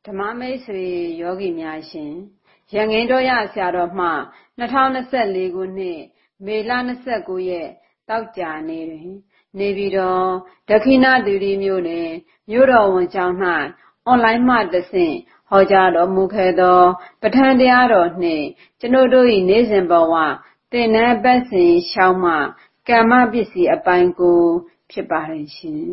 ဓမ္မမိတ်ဆွေယောဂီများရှင်ရန်ကုန်တော်ရဆရာတော်မှ2024ခုနှစ်မေလ29ရက်တောက်ကြနေ့တွင်နေပြည်တော်ဒက္ခိဏသီရိမြို့နယ်မြို့တော်ဝန်ကျောင်း၌အွန်လိုင်းမှတဆင့်ဟောကြားတော်မူခဲ့သောပဋ္ဌာန်းတရားတော်နှင့်ကျွန်ုပ်တို့၏နေ့စဉ်ဘဝသင်္นานပတ်စဉ်ရှောင်းမှကမ္မပစ္စည်းအပိုင်းကိုဖြစ်ပါရဲ့ရှင်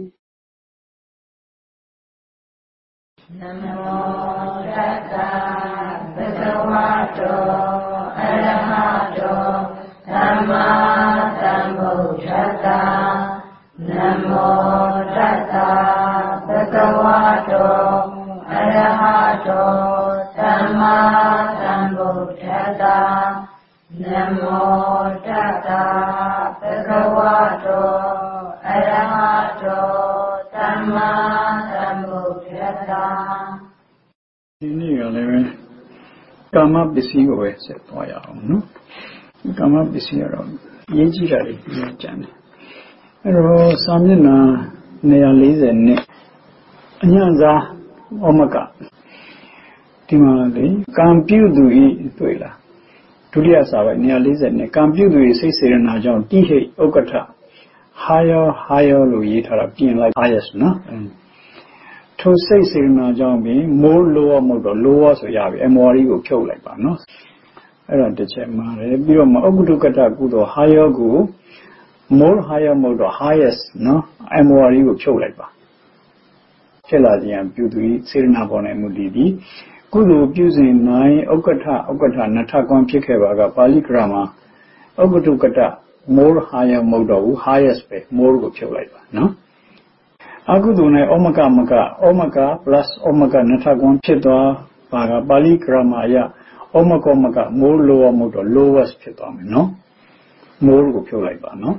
နမောတတ္တဗုဒ္ဓဝါတောအရဟတောသမ္မာသမ္ဗုဒ္ဓတ္တနမောတတ္တဗုဒ္ဓဝါတောအရဟတောသမ္မာသမ္ဗုဒ္ဓတ္တနမောတတ္တဗုဒ္ဓဝါတောအရဟတောသမ္မာသမ္ဗုဒ္ဓတ္တဒီနေ့ကလည်းကာမပစ္စည်းကိုပဲဆက်သွားရအောင်နော်ကာမပစ္စည်းကတော့ရင်းကြည့်တာတွေပြောကြတယ်အဲ့တော့စာမျက်နှာ140နဲ့အညံစားဩမကဒီမှာလေကံပြုသူဤတွေ့လားဒုတိယစာပိုက်140နဲ့ကံပြုသူဤစိတ်စေရနာကြောင့်တိဟိဥက္ကဋ္ဌဟာယောလို့ရေးထားတာပြင်လိုက်အားရစနော်ထိုစိတ်စေရနာကြောင့်ပင်မိုးလောမဟုတ်တော့လောဆိုရပြီအမော်ရီကိုဖြုတ်လိုက်ပါနော်အဲ့ဒါတစ်ချက်မှာတယ်ပြီးတော့မဥက္ကဋ္ဌကတကုသိုလ်ဟာယောကိုမိုးဟာယောမဟုတ်တော့ highest နော်အမော်ရီကိုဖြုတ်လိုက်ပါဖြစ်လာခြင်းပြုသူဤစေရနာပေါ်၌မူတည်ပြီးကုသိုလ်ပြုစဉ်နိုင်ဥက္ကဋ္ဌနထကွန်ဖြစ်ခဲ့ပါကပါဠိဂရမှာဥက္ကဋ္ဌကတမိုးဟာယောမဟုတ်တော့ဘူး highest ပဲမိုးကိုဖြုတ်လိုက်ပါနော်အကုသိုလ်နဲ့ဩမက plus ဩမကနထကွန်ဖြစ်သွားပါကပါဠိဂရမအရဩမကမိုးလောမဟုတ်တော့ lowest ဖြစ်သွားမယ်နော်မိုးကိုဖြုတ်လိုက်ပါနော်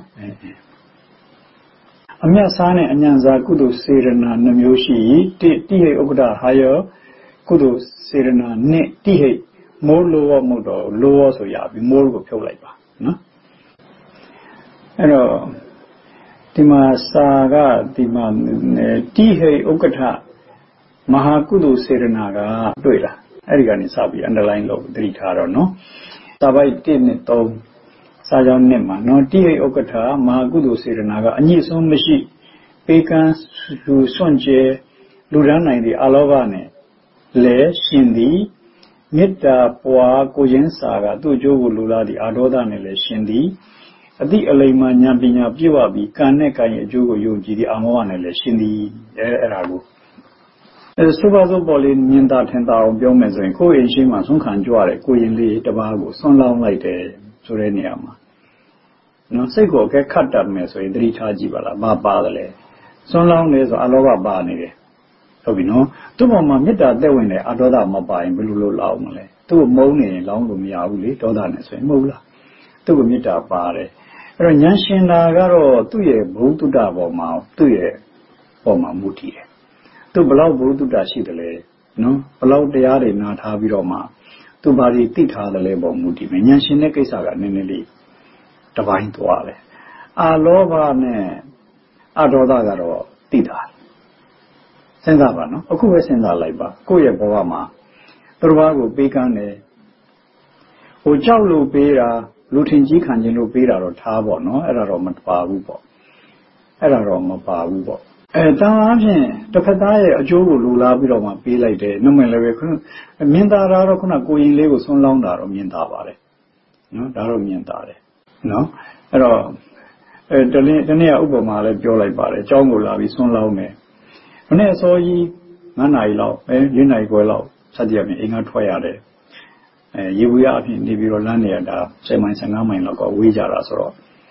အမြတ်စားနဲ့အညံစားကုသိုလ်စေရနာ2မျိုးရှိတိဟိဥက္ကဋ္ဌဟာယောကုသိုလ်စေရနာနဲ့တိဟိမိုးလောမဟုတ်တော့ lower ဆိုရပြီမိုးကိုဖြုတ်လိုက်ပါနော်အဲ့တော့ဒီမှာစာကဒီမှာတိဟိဥက္ကဋ္ဌမဟာကုသိုလ်စေရနာကတွေ့လားအဲ့ဒီကနေစပြီး underline လုပ်သတိထားတော့နော်စာပိုက်1နဲ့3စာကြောင်း1မှာနော်တိဟိဥက္ကဋ္ဌမဟာကုသိုလ်စေရနာကအညစ်အဆုံးမရှိပေကံလူစွန့်ကြဲလူရန်နိုင်သည့်အလောဘနဲ့လဲရှင်သည်မေတ္တာပွားကိုခြင်းစာကသူ့အကျိုးကိုလိုလားသည့်အာဒေါသနဲ့လဲရှင်သည်အတိအလိမ္မာဉာဏ်ပညာပြည့်ဝပြီးကံနဲ့ကံရဲ့အကျိုးကိုယုံကြည်သည့်အာမောဟနဲ့လည်းရှင်သည်အဲ့ဒါကိုဆိုပါစို့ပေါ်လေးမြင်သာထင်သာအောင်ပြောမယ်ဆိုရင်ကိုယ်ရင်ရှိမှဆုံးခံကြွတဲ့ကိုယ်ရင်လေးတစ်ပါးကိုဆွန့်လောင်းလိုက်တယ်ဆိုတဲ့နေရာမှာနော်စိတ်ကိုအကဲခတ်တတ်မယ်ဆိုရင်သတိထားကြည့်ပါလားဘာပါတယ်လဲဆွန့်လောင်းနေဆိုအလောဘပါနေတယ်ဟုတ်ပြီနော်သူ့ပေါ်မှာမေတ္တာသက်ဝင်တယ်အဒေါသမပါရင်ဘယ်လိုလုပ်လောင်းမလဲသူ့ကိုမုန်းနေရင်လောင်းလို့မရဘူးလေဒေါသနဲ့ဆိုရင်မဟုတ်လားသူ့ကိုမေတ္တာပါတယ်အဲ့တော့ဉာဏ်ရှင်တာကတော့သူ့ရဲ့ဘုဒ္ဓတ္တပေါ်မှာသူ့ရဲ့ပေါ်မှာမူတည်တယ်သူဘလောက်ဘုဒ္ဓတ္တရှိတယ်လဲနော်ဘလောက်တရားတွေနာထားပြီးတော့မှသူဘာတွေသိထားတယ်လဲပေါ်မူတည်မယ်ဉာဏ်ရှင်တဲ့ကိစ္စကနည်းနည်းလေးတပိုင်းသွားတယ်အာလောဘနဲ့အဒေါသကတော့သိတာစဉ်းစားပါနော်အခုပဲစဉ်းစားလိုက်ပါကိုယ့်ရဲ့ဘဝမှာသူတစ်ပါးကိုပေးကမ်းတယ်ဟိုကြောက်လို့ပေးတာလူထင်ကြီးခံခြင်းလို့ပေးတာတော့ထားပေါ့နော်အဲ့ဒါတော့မပါဘူးပေါ့အဲ့ဒါတော့မပါဘူးပေါ့တောင်းအားဖြင့်တစ်ဖက်သားရဲ့အကျိုးကိုလိုလားပြီးတော့မှပေးလိုက်တယ်နှုတ်မယ်လည်းပဲခုမြင်သာတာတော့ခုနကိုရင်လေးကိုဆွန်းလောင်းတာတော့မြင်သာပါတယ်နော်ဒါတော့မြင်သာတယ်နော်အဲ့တော့တနေ့ဥပမာလည်းပြောလိုက်ပါတယ်အကြောင်းကိုလာပြီးဆွန်းလောင်းတယ်မနေ့အစောကြီး9 နာရီလောက်4 နာရီခွဲလောက်စသည်အပြင်အိမ်ကထွက်ရတယ်ရေဘူးရအဖြစ်နေပြီးတော့လမ်းနေရတာ10 မိုင်15 မိုင်လောက်ကဝေးကြတာဆိုတော့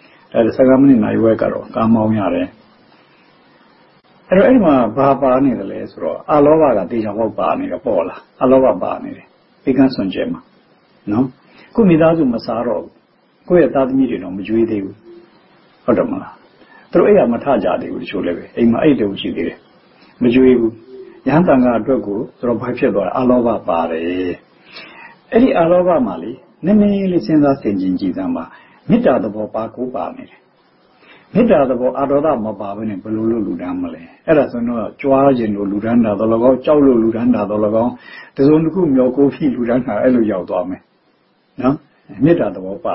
15 မိနစ်နိုင်ဝဲကတော့ကားမောင်းရတယ်အဲ့တော့အဲ့မှာဘာပါနေတယ်လဲဆိုတော့အလောဘကတေချာပေါက်ပါနေတော့ပေါ့လားအလောဘပါနေတယ်ပေကန်းစွန်ကျဲမှာနော်ခုမိသားစုမစားတော့ကိုယ့်ရဲ့သားသမီးတွေတော့မကြွေးသေးဘူးဟုတ်တယ်မလားသူတို့အဲ့ရမထကြသေးဘူးတချို့လည်းပဲအိမ်မှာအဲ့တူရှိသေးတယ်မကြွေးဘူးရဟန်းတန်ခါအတွက်ကိုသူတို့ဘာဖြစ်သွားလဲအလောဘပါတယ်အဲ့ဒီအလောဘမှာလေနည်းနည်းလေးစဉ်းစားဆင်ခြင်ကြည့်သမ်းပါမေတ္တာသဘောပါကိုပါနေတယ်မေတ္တာသဘောအာတော်တာမပါဘဲနဲ့ဘယ်လိုလုပ်လူတန်းမလဲအဲ့ဒါဆိုတော့ကြွားခြင်းလို့လူတန်းတာတော့၎င်းကြောက်လို့လူတန်းတာတော့၎င်းတစုံတစ်ခုမျောကိုဖြစ်လူတန်းတာအဲ့လိုရောက်သွားမယ်နော်မေတ္တာသဘော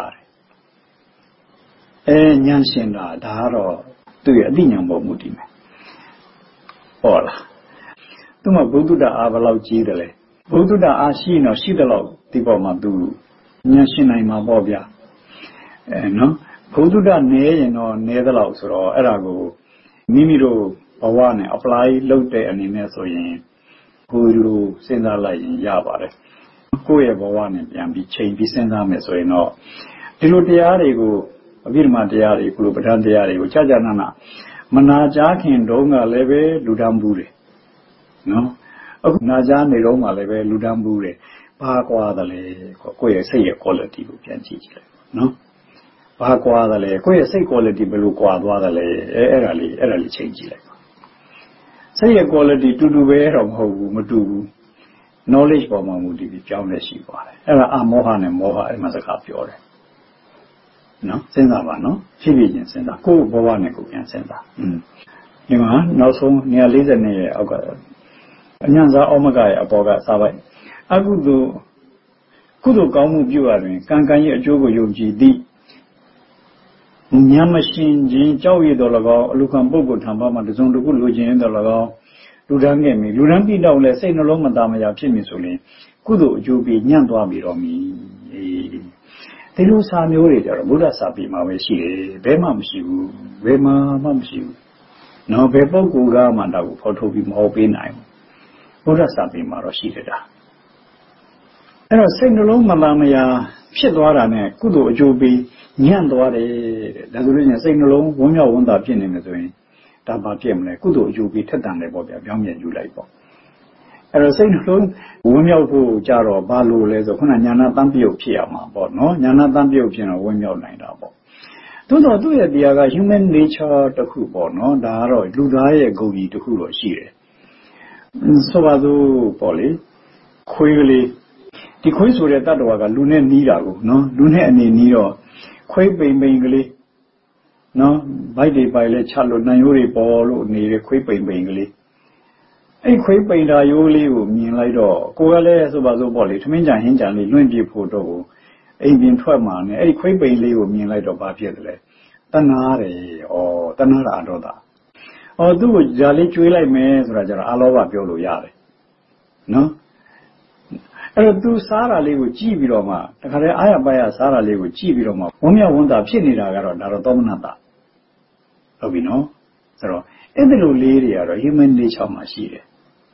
ပါတယ်ဉာဏ်ရှင်တာဒါကတော့သူ့ရဲ့အသိဉာဏ်ပေါ်မူတည်မယ်ဟုတ်လားသူမှဘုဒ္ဓတာအားဘယ်လောက်ကြီးတယ်လဲဘုဒ္ဓတာအားရှိရင်တော့ရှိတယ်လို့ဒီပေါ်မှာသူဉာဏ်ရှင်နိုင်မှာပေါ့ဗျာနော်ဘုဒ္ဓတာနဲရင်တော့နဲသလောက်ဆိုတော့အဲ့ဒါကိုမိမိတို့ဘဝနဲ့ apply လုပ်တဲ့အနေနဲ့ဆိုရင်ကိုယ်လိုစဉ်းစားလိုက်ရင်ရပါတယ်ကိုယ့်ရဲ့ဘဝနဲ့ပြန်ပြီးချိန်ပြီးစဉ်းစားမယ်ဆိုရင်တော့ဒီလိုတရားတွေကိုအဘိဓမ္မာတရားတွေကုလိုပဋ္ဌာန်းတရားတွေကိုကြာကြာနာနာမနာကြားခင်တုန်းကလည်းပဲလူတန်းဘူးတယ်နော်အခုနာကြားနေတော့မှလည်းပဲလူတန်းဘူးတယ်ဘာကွာတယ်လဲကိုယ့်ရဲ့စိတ်ရဲ့ quality ကိုပြန်ကြည့်ကြည့်လိုက်နော်ဘာကွာတယ်လဲကိုယ့်ရဲ့စိတ် quality ဘယ်လိုကွာသွားတယ်လဲအဲ့ဒါလေးချိန်ကြည့်လိုက်စိတ်ရဲ့ quality တူတူပဲတော့မဟုတ်ဘူးမတူဘူး knowledge ပေါ်မှာမူတည်ပြီးကြောင်းလဲရှိပါတယ်အဲ့ဒါအမောဟနဲ့မောဟအဲ့မှာစကားပြောတယ်နော်စဉ်းစားပါနော်ဖြည်းဖြည်းချင်းစဉ်းစားကိုယ့်ဘဝနဲ့ကိုယ်ပြန်စဉ်းစားဒီမှာနောက်ဆုံး142ရဲ့အောက်ကအញ្ញံစာဩမကရဲ့အပေါ်ကစာပိုက်အကုသိုလ်ကောင်းမှုပြုရတွင်ကံကံရဲ့အကျိုးကိုယုံကြည်သည့်ဉာဏ်မရှင်ခြင်းကြောက်ရတော်၎င်းအလူခံပုဂ္ဂိုလ်ထံမှတစုံတစ်ခုလိုချင်တော်၎င်းလူတန်းခဲ့မီလူတန်းပြီးတော့လဲစိတ်နှလုံးမသားမရာဖြစ်မည်ဆိုရင်ကုသိုလ်အကျိုးပြီးညံ့သွားပြီတော့မီဒီလိုစာမျိုးတွေကြတော့ဘုရားစာပေမှာပဲရှိတယ်ဘယ်မှမရှိဘူးဘယ်မှမရှိဘူးနော်ဘယ်ပုဂ္ဂိုလ်ကမှတော့ဖော်ထုတ်ပြီးမဟုတ်ပေးနိုင်ဘူးဘုရားစာပေမှာတော့ရှိတယ်ဒါအဲ့တော့စိတ်နှလုံးမသားမရာဖြစ်သွားတာနဲ့ကုသိုလ်အကျိုးပြီးညံ့သွားတယ်ဒါဆိုလို့ရှိရင်စိတ်နှလုံးဝမ်းမြောက်ဝမ်းသာဖြစ်နေမယ်ဆိုရင်ဒါဘာဖြစ်မလဲကုသိုလ်အကျိုးပြီးထက်တန်တယ်ပေါ့ဗျာပြောင်းပြန်ယူလိုက်ပေါ့အဲ့တော့စိတ်နှလုံးဝမ်းမြောက်ဖို့ကြတော့ဘာလို့လဲဆိုခုနညာနာတန်ပြုတ်ဖြစ်ရမှာပေါ့နော်ညာနာတန်ပြုတ်ဖြစ်တော့ဝမ်းမြောက်နိုင်တာပေါ့သို့တော့သူ့ရဲ့တရားက human nature တစ်ခုပေါ့နော်ဒါကတော့လူသားရဲ့ဂုဏ်ကြီးတစ်ခုတော့ရှိတယ်ဆိုပါစို့ပေါ့လေခွေးကလေးဒီခွေးဆိုတဲ့တ attva ကလူနဲ့နီးတာကိုနော်လူနဲ့အနေနီးတော့ခွေးပိန်ပိန်ကလေးနော်ဗိုက်တွေပိုင်လဲချလို့နှံရိုးတွေပေါ်လို့နေတဲ့ခွေးပိန်ပိန်ကလေးအဲ့ခွေးပိန်တာရိုးလေးကိုမြင်လိုက်တော့ကိုယ်ကလည်းဆိုပါစို့ပေါ့လေထမင်းကြံဟင်းကြံလေးလွင့်ပြဖို့တော့အိမ်ပြင်ထွက်မှာနဲ့အဲ့ခွေးပိန်လေးကိုမြင်လိုက်တော့ဘာဖြစ်တယ်လဲတဏှာတယ်တဏှာတာတော့တာသူ့ကိုဂျာလေးကျွေးလိုက်မယ်ဆိုတာကျတော့အလောဘပြောလို့ရတယ်နော်အဲ့တော့သူစားတာလေးကိုကြည့်ပြီးတော့မှတခါတည်းအာရပါရစားတာလေးကိုကြည့်ပြီးတော့မှဝမ်းမြောက်ဝမ်းသာဖြစ်နေတာကတော့ဒါတော့သောမနတဟုတ်ပြီနော်ဆိုတော့အဲ့ဒီလိုလေးတွေကတော့ human nature မှာရှိတယ်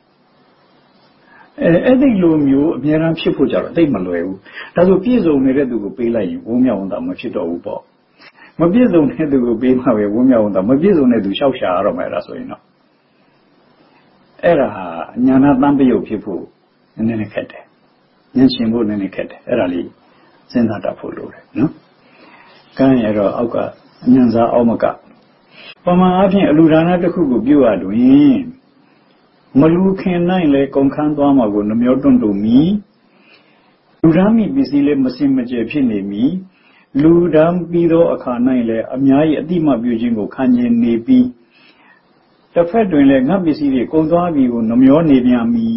အဲ့ဒီလိုမျိုးအများအားဖြစ်ဖို့ကြတော့သိမလွယ်ဘူးဒါဆိုပြည့်စုံနေတဲ့သူကိုပေးလိုက်ရင်ဝမ်းမြောက်ဝမ်းသာမဖြစ်တော့ဘူးပေါ့မပြည့်စုံတဲ့သူကိုပေးမှပဲဝမ်းမြောက်ဝမ်းသာမပြည့်စုံတဲ့သူရှောက်ရှာရတော့မယ်ဒါဆိုရင်တော့အဲ့ဒါဟာညာနာတန်ပြုတ်ဖြစ်ဖို့နည်းနည်းခက်တယ်ဉာဏ်ရှင်ဖို့နည်းနည်းခက်တယ်အဲ့ဒါလေးစဉ်းစားတတ်ဖို့လိုတယ်နော်ကံရတော့အောက်ကအဉာဏ်စာအောက်မကပမာအဖြစ်အလူဒါနတစ်ခုကိုပြုရတွင်မလူခင်နိုင်လေကုန်ခန်းသွားမှာကိုနှမျောတွန့်တုံမီလူဒန်းမိပစ္စည်းလေးမစင်မကြယ်ဖြစ်နေမီလူဒန်းပြီးသောအခါ၌လည်းအများကြီးအတိမပြုခြင်းကိုခံကျင်နေပြီးတစ်ဖက်တွင်လည်းငါပစ္စည်းတွေကုန်သွားပြီကိုနှမျောနေပြန်မီ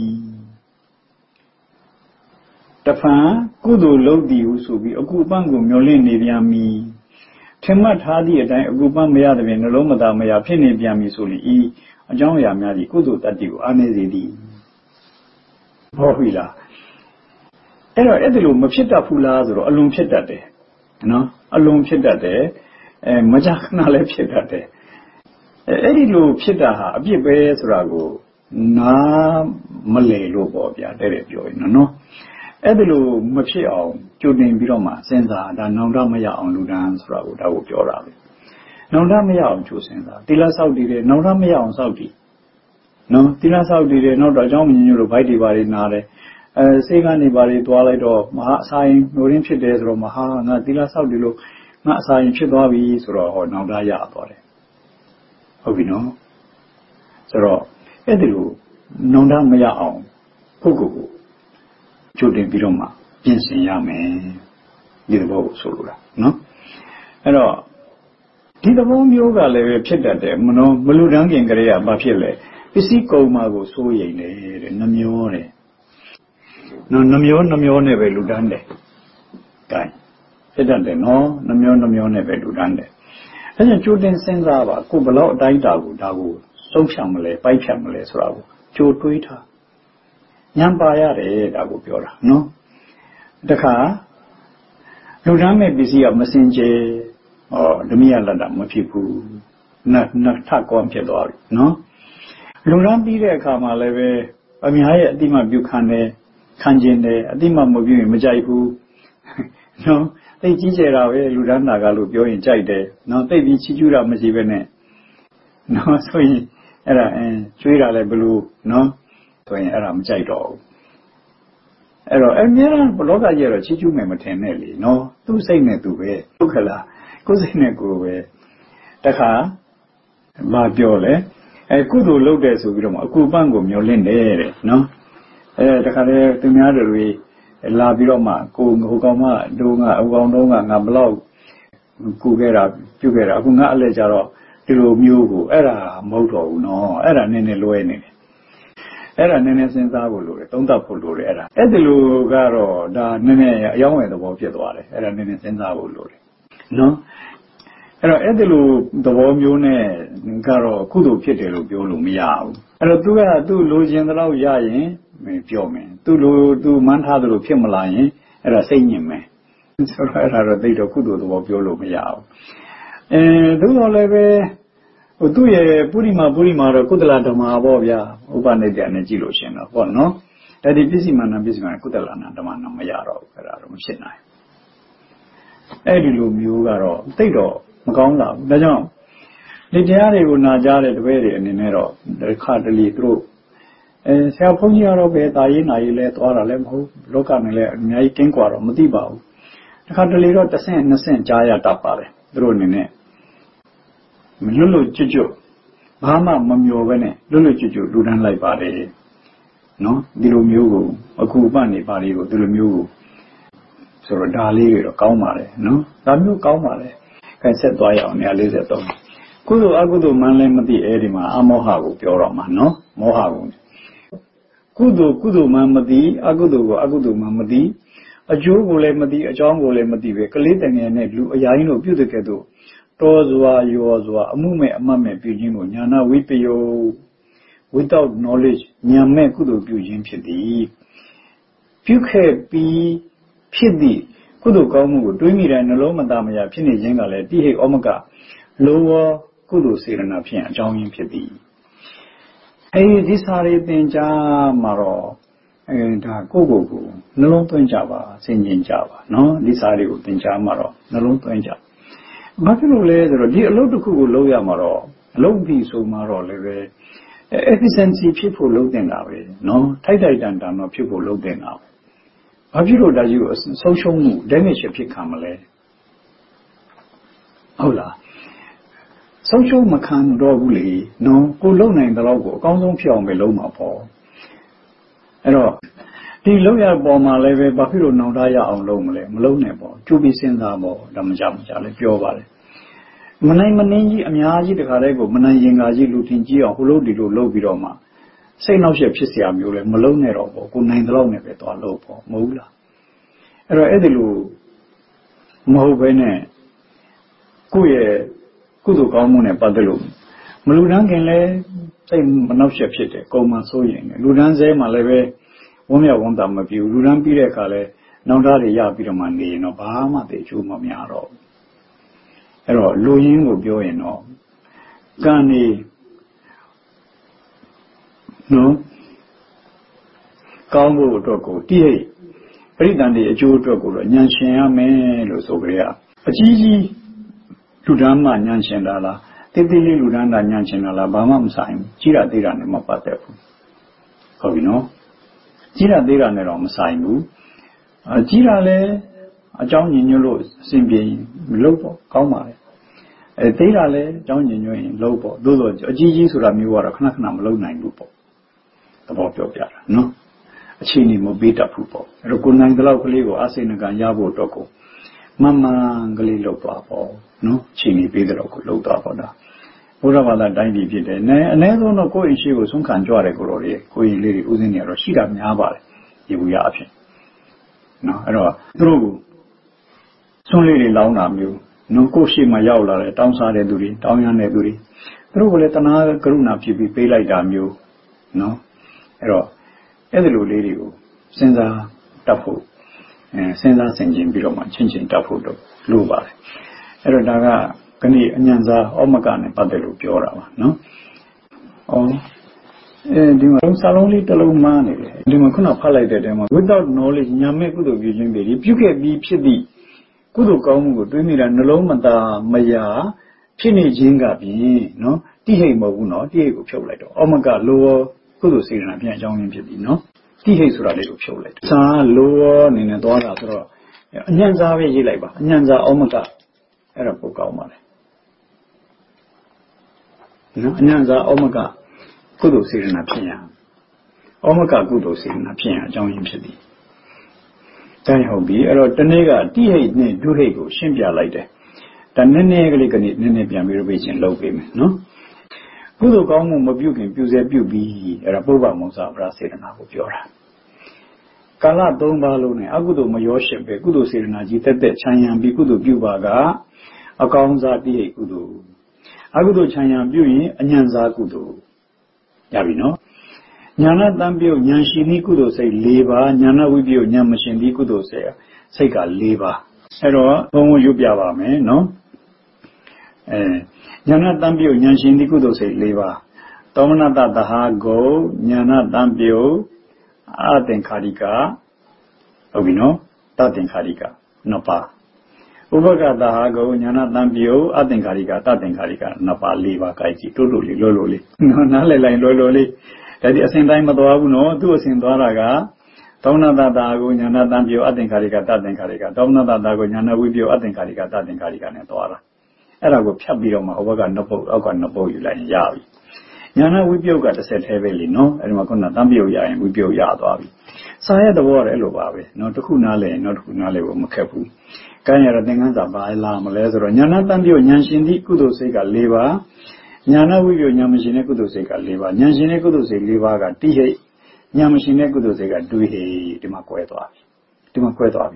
တဖန်ကုသိုလ်လုပ်သည်ဟုဆိုပြီးအကူပန်းကိုမျောလင့်နေပြန်မီထင်မှတ်ထားသည့်အတိုင်းအကူပန်းမရတဲ့ပြင်နှလုံးမသာမရဖြစ်နေပြန်မီဆိုရင်ဤအကြောင်းအရာများသည့်ကုသိုလ်တတ္တိကိုအားနည်းစေသည်ဟုတ်ပြီလားအဲ့တော့အဲ့ဒီလိုမဖြစ်တတ်ဘူးလားဆိုတော့အလွန်ဖြစ်တတ်တယ်နော်အလွန်ဖြစ်တတ်တယ်မကြာခဏလည်းဖြစ်တတ်တယ်အဲ့ဒီလိုဖြစ်တာဟာအပြစ်ပဲဆိုတာကိုနားမလည်လို့ပေါ့ဗျာတဲ့ပြောရင်နော်အဲ့ဒီလိုမဖြစ်အောင်ကြိုတင်ပြီးတော့မှစဉ်းစားဒါနောင်တမရအောင်လူတန်းဆိုတာကိုဒါကိုပြောတာပဲနောင်တမရအောင်ကြိုစဉ်းစားတိလဆောက်တည်တယ်နောင်တမရအောင်ဆောက်တည်နော်တိလဆောက်တည်တယ်နောက်တော့အကြောင်းမညညလို့ဗိုက်တွေပါတွေနားတယ်စေကနေပါတွေတွားလိုက်တော့မဟာအစာရင်နှိုရင်းဖြစ်တယ်ဆိုတော့မဟာငါတိလဆောက်တည်လို့ငါအစာရင်ဖြစ်သွားပြီဆိုတော့ဟောနောင်တရသွားတယ်ဟုတ်ပြီနော်ဆိုတော့အဲ့ဒီလိုနောင်တမရအောင်ပုဂ္ဂိုလ်ကိုကြိုတင်ပြီးတော့မှပြင်ဆင်ရမယ်ဒီလိုကိုဆိုလိုတာနော်အဲ့တော့ဒီသဘောမျိုးကလည်းပဲဖြစ်တတ်တယ်မလူတန်းခင်ကလေးကဘာဖြစ်လဲပစ္စည်းကုန်မှာကိုစိုးရိမ်တယ်တဲ့နှမျောတယ်နော်နှမျောနဲ့ပဲလူတန်းတယ်ကဲဖြစ်တတ်တယ်နော်နှမျောနဲ့ပဲလူတန်းတယ်အဲဒါကြိုတင်စဉ်းစားပါကိုဘယ်လောက်အတိုင်းတာကိုဒါကိုဆုံးဖြတ်မလဲပိုက်ဖြတ်မလဲဆိုတာကိုကြိုတွေးထားဉာဏ်ပါရတယ်ဒါကိုပြောတာနော်တခါလူတန်းမဲ့ပစ္စည်းကမစင်ကြယ်ဓမိယလက်တာမဖြစ်ဘူးနတ်ထကောဖြစ်သွားပြီနော်လူတန်းပြီးတဲ့အခါမှာလည်းပဲအများရဲ့အတိမပြုခံတယ်ခံကျင်တယ်အတိမမပြုရင်မကြိုက်ဘူးနော်သိကြီးကျယ်တာပဲလူတန်းနာကလို့ပြောရင်ကြိုက်တယ်နော်သိပြီးချီးကျူးတာမရှိပဲနဲ့နော်ဆိုရင်အဲ့ဒါကျွေးတာလည်းဘလို့နော်ဆိုရင်အဲ့ဒါမကြိုက်တော့ဘူးအဲ့တော့အများအားဘလောကကြီးကတော့ချီးကျူးမယ်မထင်နဲ့လေနော်သူ့စိတ်နဲ့သူပဲဟုတ်ခလားကိုယ်စိတ်နဲ့ကိုယ်ပဲတခါမပြောလဲကုသိုလ်လုပ်တယ်ဆိုပြီးတော့မှအကူပန့်ကိုမျောလင့်တယ်တဲ့နော်တခါလေသူများတွေလာပြီးတော့မှကိုဟိုကောင်မတို့ငါဟိုကောင်တော့ငါဘလောက်ကူခဲ့တာပြုခဲ့တာအခုငါအလဲကြတော့ဒီလိုမျိုးကိုအဲ့ဒါမဟုတ်တော့ဘူးနော်အဲ့ဒါနည်းနည်းလွဲနေတယ်အဲ့ဒါနည်းနည်းစဉ်းစားဖို့လိုတယ်သုံးသပ်ဖို့လိုတယ်အဲ့ဒါအဲ့ဒီလိုကတော့ဒါနည်းနည်းအယောင်းဝယ်သဘောဖြစ်သွားတယ်အဲ့ဒါနည်းနည်းစဉ်းစားဖို့လိုတယ်နော်အဲ့တော့အဲ့ဒီလိုသဘောမျိုးနဲ့ကတော့ကုသိုလ်ဖြစ်တယ်လို့ပြောလို့မရဘူးအဲ့တော့သူလိုချင်တဲ့လောက်ရရင်ပြောမယ်သူမှန်းထားသလိုဖြစ်မလာရင်အဲ့ဒါစိတ်ညစ်မယ်ဆိုတော့အဲ့ဒါတော့သိတော့ကုသိုလ်သဘောပြောလို့မရဘူးသို့တော်လည်းပဲသူ့ရဲ့ပုရိမာတော့ကုသလဓမ္မပေါ့ဗျာဥပနိဒေနဲ့ကြည့်လို့ရှင်တော့ပေါ့နော်အဲ့ဒီပစ္စည်းမာနကုသလနာဓမ္မနာမရတော့ဘူးအဲ့ဒါတော့မဖြစ်နိုင်အဲ့ဒီလိုမျိုးကတော့သိတော့မကောင်းတာဘူးဒါကြောင့်ဒီတရားတွေကိုနာကြားတဲ့တပည့်တွေအနေနဲ့တော့ခါတလီသူတို့ဆရာဘုန်းကြီးကတော့ပဲတာရေးနာရေးလဲသွားတာလည်းမဟုတ်လောကနဲ့လည်းအများကြီးကင်းကွာတော့မသိပါဘူးတခါတလေတော့တစ်ဆင့်နှစ်ဆင့်ကြားရတတ်ပါတယ်သူတို့အနေနဲ့လွတ်ကျွတ်ဘာမှမမျောပဲနဲ့လွတ်ကျွတ်လူတန်းလိုက်ပါတယ်နော်ဒီလိုမျိုးကိုအခုပန့်နေပါလေးကိုဒီလိုမျိုးကိုဆိုတော့ဒါလေးတွေတော့ကောင်းပါတယ်နော်ဒါမျိုးကောင်းပါတယ်ခိုင်ဆက်သွားရအောင်143ကုသိုလ်အကုသိုလ်မှန်းလည်းမသိအဲဒီမှာအမောဟကိုပြောတော့မှာနော်မောဟကိုကုသိုလ်မှန်းမသိအကုသိုလ်ကိုအကုသိုလ်မှန်းမသိအကျိုးကိုလည်းမသိအကြောင်းကိုလည်းမသိပဲကလေးတငယ်နဲ့လူအရာကြီးတို့ပြုတဲ့ကဲ့သို့တော်စွာရောစွာအမှုမဲ့အမှတ်မဲ့ပြုခြင်းကိုညာနာဝိပယော without knowledge ဉာဏ်မဲ့ကုသိုလ်ပြုခြင်းဖြစ်သည်ပြုခဲ့ပြီးဖြစ်သည့်ကုသိုလ်ကောင်းမှုကိုတွေးမိတဲ့နှလုံးမသားမရဖြစ်နေခြင်းကလည်းတိဟိဩမကလောဝကုသိုလ်စေရနာဖြင့်အကြောင်းရင်းဖြစ်သည်အဲဒီစာရီသင်ကြားမှာတော့ဒါကိုနှလုံးသွင်းကြပါဆင်ခြင်ကြပါနော်ဒီစာရီကိုသင်ကြားမှာတော့နှလုံးသွင်းကြဘာဖြစ်လို့လဲဆိုတော့ဒီအလုပ်တစ်ခုကိုလုပ်ရမှာတော့အလုပ်ပြီးဆိုမှတော့လည်းပဲ efficiency ဖြစ်ဖို့လုပ်တင်တာပဲနော်ထိုက်တန်တော့ဖြစ်ဖို့လုပ်တင်တာပဲဘာဖြစ်လို့ဒါကြီးကိုဆုံးရှုံးမှု damage ဖြစ်ခံမလဲဟုတ်လားဆုံးရှုံးမခံတော့ဘူးလေနော်ကိုလုံနိုင်တဲ့လောက်ကိုအကောင်းဆုံးဖြစ်အောင်ပဲလုပ်မှာပေါ့အဲ့တော့ဒီလောက်ရပေါ်မှာလည်းပဲဘာဖြစ်လို့နောင်တရအောင်လုပ်မလဲမလုပ်နဲ့ပေါ့ကျူပြီးစဉ်းစားပေါ့ဒါမှကြလည်းပြောပါတယ်မနိုင်မနှင်းကြီးအများကြီးတခါတည်းကိုမနိုင်ရင်ကာကြီးလူထင်ကြီးအောင်ဟိုလို့ဒီလိုလုပ်ပြီးတော့မှစိတ်နှောက်ယှက်ဖြစ်เสียမျိုးလဲမလုံးနဲ့တော့ပေါ့ကိုနိုင်တဲ့လောက်နဲ့ပဲသွားလို့ပေါ့မဟုတ်လားအဲ့တော့အဲ့ဒီလိုမဟုတ်ဘဲနဲ့ကိုယ့်ရဲ့ကုသိုလ်ကောင်းမှုနဲ့ပတ်သက်လို့မလူတန်းခင်လဲစိတ်မနှောက်ယှက်ဖြစ်တယ်ကုန်မှစိုးရင်လူတန်းစဲမှာလည်းပဲဝမ်းမြောက်ဝမ်းသာမပြူလူတန်းပြီးတဲ့အခါလဲနောက်သားတွေရပြီးတော့မှနေရင်တော့ဘာမှသိချိုးမများတော့ဘူးအဲ့တော့လူရင်းကိုပြောရင်တော့ကံနေနော်ကောင်းဖို့အတွက်ကိုတိဟိပရိသန္တိအကျိုးအတွက်ကိုတော့ဉာဏ်ရှင်ရမယ်လို့ဆိုကြရအကြီးကြီးလူတန်းမှဉာဏ်ရှင်တာလားတိတိလေးလူတန်းတာဉာဏ်ရှင်တာလားဘာမှမဆိုင်ဘူးကြီးတာသေးတာနဲ့မပတ်သက်ဘူးဟုတ်ပြီနော်ကြီးတာသေးတာနဲ့တော့မဆိုင်ဘူးကြီးတာလည်းအကြောင်းညင်ညွတ်လို့အစဉ်ပြေလို့ပေါ့ကောင်းပါလေသေးတာလည်းအကြောင်းညင်ညွတ်ရင်လို့ပေါ့သို့သောအကြီးကြီးဆိုတာမျိုးကတော့ခဏမလုပ်နိုင်ဘူးပေါ့သဘောပြောပြတာနော်အခြေအနေမပေးတတ်ဘူးပေါ့အဲ့တော့ကိုနိုင်တဲ့လောက်ကလေးကိုအစိဏကံရဖို့အတွက်ကို Mamangli Lopapo, no, Chini Pedro Lotapona. Uravada Dindi did, and never no going she was some can draw a glory, going lady Uzinia or she got me about it. If we are. No, I know. True. Soon lady Launa you. No Koshi Mayaula, downside Duri, down yan Duri. Through let another Karuna be pay like damn you. No, error. Every lady, Senza Tafu, Senza Senjin Biloman, changing Tafu, Luba. Erodaga, Kani, Nyanza, Omagan, Padelu, Piora, no? Oh, the salonly tell money. The Makuna palated them without knowledge, Yamaku of using the if you get be pity. Kudu Kamu, Dumi and Lomata, Maya, Chini Jinga be, no? Tihe Moguno, Diego Cholato, Omega, lower, Kudu Siran, Pian Pity, no? Tihe Suralico Cholet. Sa, lower, Nina Dora, Nyanza, Vegilaba, Nyanza, Omega, Erapoka. No, Nyanza, Omega, Kudu Siran Pian. Omega Kudu Siran Pian, John Pity. Then he'll be a Tanega, Tihe, Duhego, Shimpia like that. The Nenegalican, Nenepian, Virgin, low payment, no? Kudu Gamu Mabukin, Puse Bubi, Raboba Mosa, Brasil, and Apopura. Kala Dombalone, Agudo Mayoship, Kudu Sirinaji, Chayan, Bikudu Bubaga, Akanza Di Kudu. Agudo Chayan Bui, Anyanza Kudu. Yavino. Nyana Dambio, Nyanshini Kudo say Leva, Nyana Wibio, Nyamashindi Kudo say, Sega Leva. Hello, Homo Yubiava, no? Nyana Dambio, Nyanshindi Kudo say Leva. Dominata Daha go, Nyana Dambio, Aten Karika, Obino, Taten Karika, Napa. Ubaga Daha go, Nyana Dambio, Aten Karika, Napa, Leva Kaiji, Tuduli, Lololi. No, Nale, Lololi. That is the same time, no, do a sin Doraga, Domnata Dago, Yana Dambio, Aten Karika, Domnata Dago, Yana Wibio, Aten Karika, and Dora. And I will Pabio, Mahoga, Nopo, you like Yavi. Yana Wibio got a set heavily, no, and Makona Dambio Ya and Wibio Yadavi. So I had the war Elobavi, not Hunale, not Hunale, Makapu. Kanya Denganza by La Malezro, Yana Dambio, Yanshindi, Kudo Sega Leva. Nyana Wibio Yamashine Kudo Sega Leva, Yanshine Kudo Se Leva, Tihe, Yamashine Kudo Sega Duhe, Timaquetavi.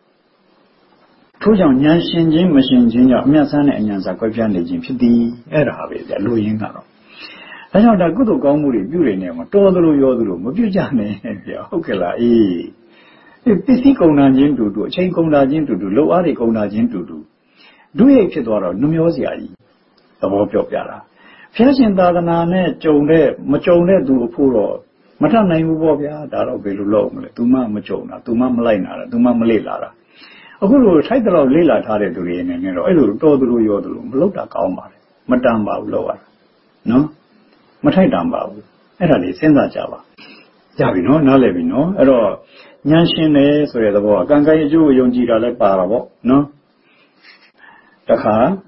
Pujan Yanshin Jim Machine Jinya, Miasan and Yansa Kopian Jim Pidi, Erabe, the Luingaro. I know that good Gomuri, Burinam, Todru Yodru, Mubujane, Okela, if Pisico Najin to do, Chain Konajin to do, Low Arico Najin to do. Do a Chidora, Numiosia, the Wopiopiara. Fiashin Dadana, Jone, Machone do Puro, Matana Ubobia, Daro Belulo, Tuma Machona, Tuma Malina, Tuma Malila. A good title of Lila Tare to Rain and Elu, Todru Yodru, Blota Kalmar, Matamba Lower. No? Mataidamba, Erali, Senza Java. Javino, Nalevino, Ero, Yanshin, so the war, Ganga Ju, Yonjira, like Parabo, no? Taka.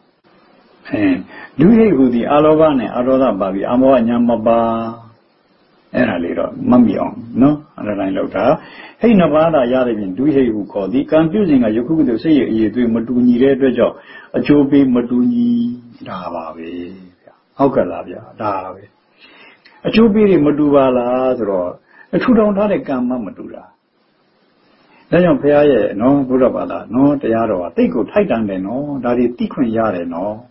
Do you the Alovane, Aroda Babi, Amo, Yamaba, Eraliro, Mamion, no? Underline Lota. Hey, Navada Yadin, do you who call the confusing a Yoku to say you do Matuni Rejo, a Jobi Matuni, Davavi. How can Lavia, Davi? A Jobi Maduvala, or a true don't have a gamma Madura. Then you pay no Budabada, no, the Yaro, they go tight and no, that is Tikun Yare, no.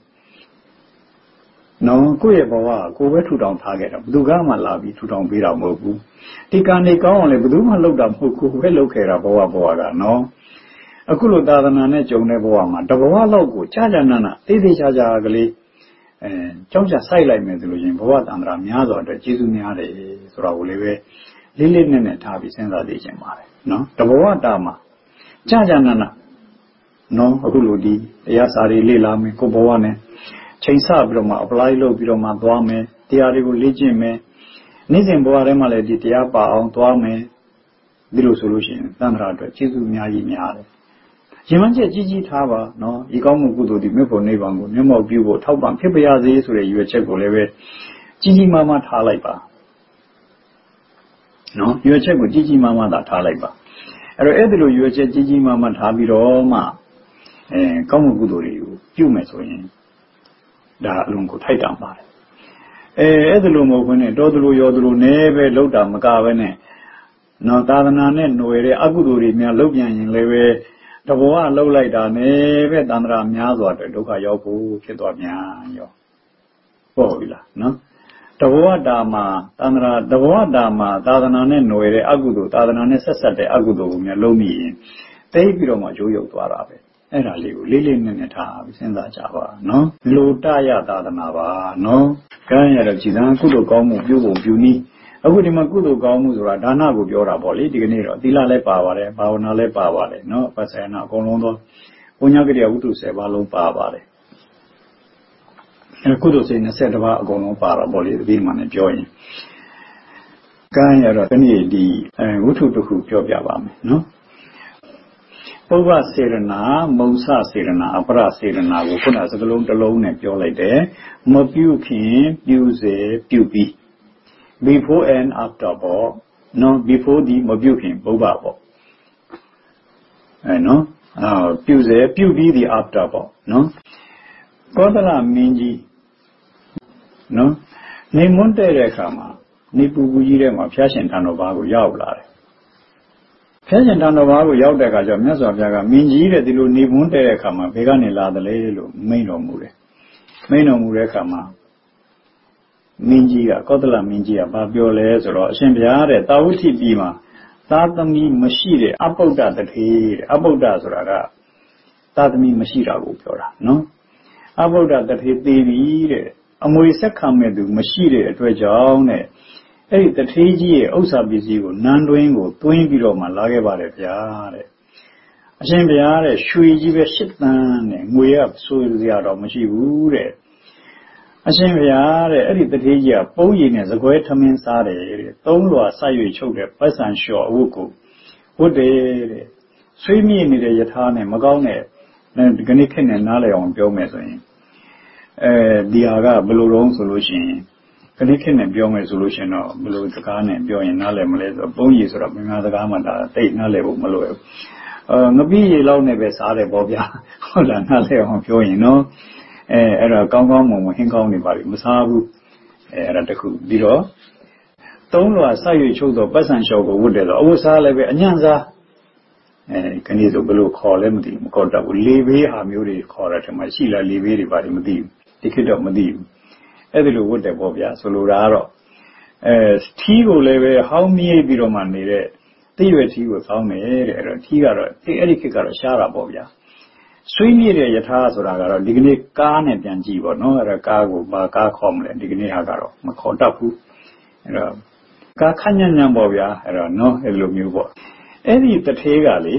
No, go over to down target. Dugama labi to down Vira Mobu. Tikani go only Buduma looked up who could locate a boa, no. A Kulu Dadana, Joneboama, Daboa logo, Chajanana, Tidi Chajagali, and Joja silent methodology, Boat and Ramiazo, the Jisumiade, Surauleve, Lilin and Tabi Senza de Gemare, no. Daboa Dama, Chajanana, no, Huludi, Yasari Lila, Koboane. Chainsa Broma, apply low Biroma, Dwame, Tiarigo Legime, Nizim Boarema, Tiapa, on Dwame, Biru solution, Danrado, Chizu Miai Miare. Jimanje Gigi Tava, no, Ikamu Gudu, the Mipo Nevango, Nemo Bubo, Tauban, Pipiazi, so you check Oleve, Gigi Mama Talaiba. No, you check with Gigi Mama that Talaiba. Ero Edro, you check Gigi Mama Tabiroma, ကောင်းမှုကုသိုလ်တွေကိုပြုမယ်ဆိုရင်ဒါအလုံးကိုထိုက်တန်ပါတယ်အဲ့ဒါလိုမဟုတ်ဘဲနဲ့တော်သလိုရောသလိုနည်းပဲလောက်တာမကပဲနဲ့နော်သာသနာနဲ့ຫນွယ်တဲ့အကုသိုလ်တွေများလောက်ပြန်ရင်လည်းပဲတဘောကလှုပ်လိုက်တာနဲ့ပဲတန္တရာများစွာတဲ့ဒုက္ခရောက်ဖို့ဖြစ်သွားပြန်ရောဟုတ်ပြီလားနော်တဘောတာမှာတန္တရာတဘောတာမှာသာသနာနဲ့ຫນွယ်တဲ့အကုသိုလ်သာသနာနဲ့ဆက်ဆက်တဲ့အကုသိုလ်ကိုများလုံးမိရင်တိတ်ပြီးတော့မှရိုးရုပ်သွားတာပဲအဲ့ဒါလေးကိုလေးလေးနက်နက်ထားပြီးစဉ်းစားကြပါနော်လိုတရသာသနာပါနော်ကံရတော့ကြည်သာကုသိုလ်ကောင်းမှုပြုဖို့ပြုနည်းအခုဒီမှာကုသိုလ်ကောင်းမှုဆိုတာဒါနကိုပြောတာပေါ့လေဒီကနေ့တော့သီလလည်းပါပါတယ်ဘာဝနာလည်းပါပါတယ်နော်ပဿနာအကုန်လုံးသောပုညကရိယာဝတ္ထု10ပါးလုံးပါပါတယ်ကုသိုလ်စိတ်20ပါးအကုန်လုံးပါတာပေါ့လေဒီမှာလည်းပြောရင်ကံရတော့ဒီနေ့ဒီဝတ္ထုတစ်ခုပြောပြပါမယ်နော်ပုဗ္ဗစေရနာမုံစစေရနာအပရစေရနာကိုခုနစကလုံးတစ်လုံးနဲ့ပြောလိုက်တယ်မပြုခင်ပြုစေပြုပြီး before and after ပေါ့နော် before ဒီမပြုခင်ပုဗ္ဗပေါ့နော်ပြုစေပြုပြီးဒီ after ပေါ့နော်ကောသလမင်းကြီးနော်နေမွန်းတဲ့အခါမှာနေပူပူကြီးထဲမှာဖျားရှင်ထံတော်ဘာကိုရောက်လာတယ်ဖျားရှင်ထံတော်ဘာကိုရောက်တဲ့အခါကျမြတ်စွာဘုရားကမင်းကြီးတဲ့ဒီလိုနေမွန်းတဲ့အခါမှာဘယ်ကနေလာသလဲလို့မိန့်တော်မူတယ်မိန့်တော်မူတဲ့အခါမှာမင်းကြီးကကောသလမင်းကြီးကဘာပြောလဲဆိုတော့အရှင်ဘုရားတဲ့တာဝတိပြည်မှာသာသမီမရှိတဲ့အပုဒ္ဒတထေတဲ့အပုဒ္ဒဆိုတာကသာသမီမရှိတာကိုပြောတာနော်အပုဒ္ဒတထေသေးပြီတဲ့အမွေဆက်ခံမဲ့သူမရှိတဲ့အတွက်ကြောင့်တဲ့အဲ့ဒီတထေကြီးရဲ့ဥစ္စာပစ္စည်းကိုနန်းတွင်းကိုသွင်းပြီးတော့မှလာခဲ့ပါတယ်ဗျာတဲ့အရှင်ဘုရားတဲ့ရွှေကြီးပဲ8 သန်းနဲ့ငွေကဆိုရရတော့မရှိဘူးတဲ့အရှင်ဘုရားတဲ့အဲ့ဒီတထေကြီးကပုံးရည်နဲ့စကွဲထမင်းစားတယ်တဲ့3 လွှာဆက်ရွေချုပ်တဲ့ပတ်စံလျှော်အဝတ်ကိုဝတ်တယ်တဲ့ဆွေးမြေ့နေတဲ့ယထာနဲ့မကောင်းတဲ့ဒီကနေ့ခေတ်နဲ့နားလည်အောင်ပြောမယ်ဆိုရင်ဒီဟာကဘယ်လိုတော့ဆိုလို့ရှိရင်ကနေ့ခေတ်နဲ့ပြောမယ်ဆိုလို့ရှိရင်တော့ဘယ်လိုစကားနဲ့ပြောရင်နားလည်မလဲဆိုတော့ပုံးရည်ဆိုတော့မြန်မာစကားမှဒါတိတ်နားလည်ဖို့မလွယ်ဘူးငပိရည်လောက်နဲ့ပဲစားတယ်ပေါ့ဗျာဟုတ်လားနားလည်အောင်ပြောရင်နော်အဲ့တော့ကောင်းကောင်းမွန်မွန်ဟင်းကောင်းနေပါပြီမစားဘူးအဲ့ဒါတခုပြီးတော့3 လွှာဆက်ရွေချုပ်တော့ပတ်စံလျှော်ကိုဝတ်တယ်တော့အဝတ်စားလည်းပဲအညံ့စားခဏဆိုဘယ်လိုခေါ်လဲမသိဘူးမခေါ်တတ်ဘူးလေဘေးဟာမျိုးတွေခေါ်တယ်ထင်မှရှိလားလေဘေးတွေပါမသိဘူးဒီခေတ်တော့မသိဘူးအဲ့ဒီလိုဝတ်တယ်ပေါ့ဗျာဆိုလိုတာကတော့ထီးကိုလည်းပဲဟောင်းမြေးပြီးတော့မှနေတဲ့သိရွယ်ထီးကိုစောင်းတယ်တဲ့အဲ့တော့ထီးကတော့အဲ့ဒီခေတ်ကတော့ရှားတာပေါ့ဗျာဆွေးမြေ့တဲ့ယထာဆိုတာကတော့ဒီကနေ့ကားနဲ့ပြန်ကြည့်ပေါ့နော်အဲ့ဒါကားကိုဘာကားခေါ်မလဲဒီကနေ့ဟာကတော့မခေါ်တတ်ဘူးအဲ့တော့ကားခန့်ညံ့ညံ့ပေါ့ဗျာအဲ့တော့နော်အဲ့လိုမျိုးပေါ့အဲ့ဒီတထေးကလေ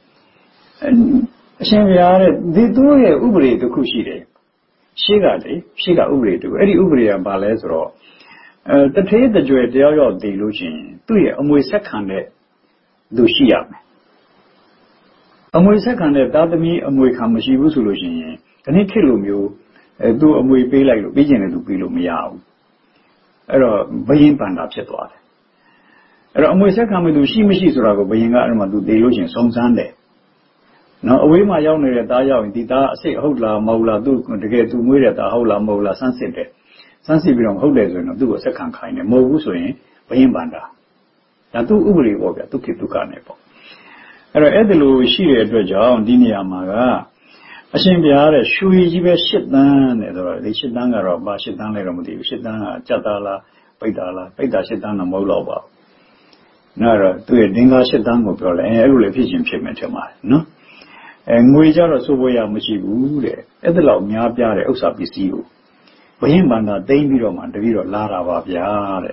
အရှင်ဘုရားတဲ့ဒီသူ့ရဲ့ဥပဒေတစ်ခုရှိတယ်ရှေ့ကဥပဒေတစ်ခုအဲ့ဒီဥပဒေကဘာလဲဆိုတော့တထေးတကြွယ်တယောက်ယောက်တည်လို့ရှိရင်သူ့ရဲ့အမွေဆက်ခံတဲ့သူရှိရမယ်အမွေဆက်ခံတဲ့သားသမီးအမွေခံမရှိဘူးဆိုလို့ရှိရင်ဒီနေ့ခေတ်လိုမျိုးသူ့အမွေပေးလိုက်လို့ပေးခြင်းလည်းသူပေးလို့မရဘူးအဲ့တော့ဘယင်းပန္တာဖြစ်သွားတယ်အဲ့တော့အမွေဆက်ခံမဲ့သူရှိမရှိဆိုတာကိုဘယင်းကအဲ့မှာသူတည်လို့ရှိရင်စုံစမ်းတယ်နော်အဝေးမှာရောက်နေတဲ့သားရောက်ရင်ဒီသားအစိတ်ဟုတ်လားမဟုတ်လားသူတကယ်သူမွေးတဲ့သားဟုတ်လားမဟုတ်လားစမ်းစစ်တယ်စမ်းစစ်ပြီးတော့ဟုတ်တယ်ဆိုရင်တော့သူ့ကိုဆက်ခံခိုင်းတယ်မဟုတ်ဘူးဆိုရင်ဘယင်းပန္တာဒါသူ့ဥပဒေပေါ့ဗျာသူခေတ်ဒုက္ခနဲ့ပေါ့အဲ့တော့အဲ့ဒီလိုရှိတဲ့အတွက်ကြောင့်ဒီနေရာမှာကအရှင်ဘုရားတဲ့ရွှေကြီးပဲ8 သန်းတဲ့ဆိုတော့ဒီ8 သန်းကတော့ဘာ8 သန်းလဲတော့မသိဘူး8 သန်းကကြက်သားလားပိတ်တာလားပိတ်တာ8 သန်းတော့မဟုတ်တော့ပါဘူးနော်တော့သူ့ရဲ့ဒင်္ဂါ8 သန်းကိုပြောလိုက်အဲ့လိုလေဖြစ်ချင်းဖြစ်မယ်ထင်ပါတယ်နော်ငွေကြတော့စိုးပွဲရမရှိဘူးတဲ့အဲ့ဒါလောက်များပြားတဲ့ဥစ္စာပစ္စည်းကိုဘယင်းပန္နာသိမ့်ပြီးတော့မှတပည့်တော့လာတာပါဗျာတဲ့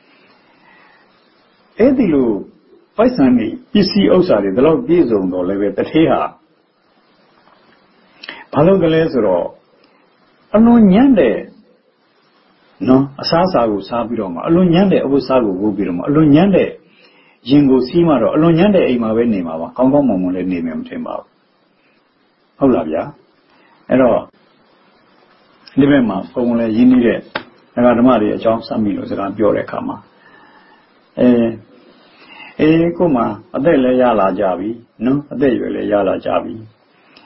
အဲ့ဒီလိုပိုက်ဆံနေပစ္စည်းဥစ္စာတွေဒီလောက်ပြည့်စုံတော့လည်းပဲတထေးဟာဘာလို့ကလဲဆိုတော့အလွန်ညံ့တဲ့နော်အစားအစာကိုစားပြီးတော့မှအလွန်ညံ့တဲ့အဝတ်စားကိုဝတ်ပြီးတော့မှအလွန်ညံ့တဲ့ရင်ကိုစီးမှတော့အလွန်ညံ့တဲ့အိမ်မှာပဲနေမှာပါကောင်းကောင်းမွန်မွန်လည်းနေမယ်မထင်ပါဘူးဟုတ်လားဗျာအဲ့တော့ဒီဘက်မှာပုံလည်းရင်းနှီးတဲ့ဓမ္မတွေအကြောင်းစမ်းပြီးလို့စကားပြောတဲ့အခါမှာကိုမှအသက်လည်းရလာကြပြီနော်အသက်ရွယ်လည်းရလာကြပြီ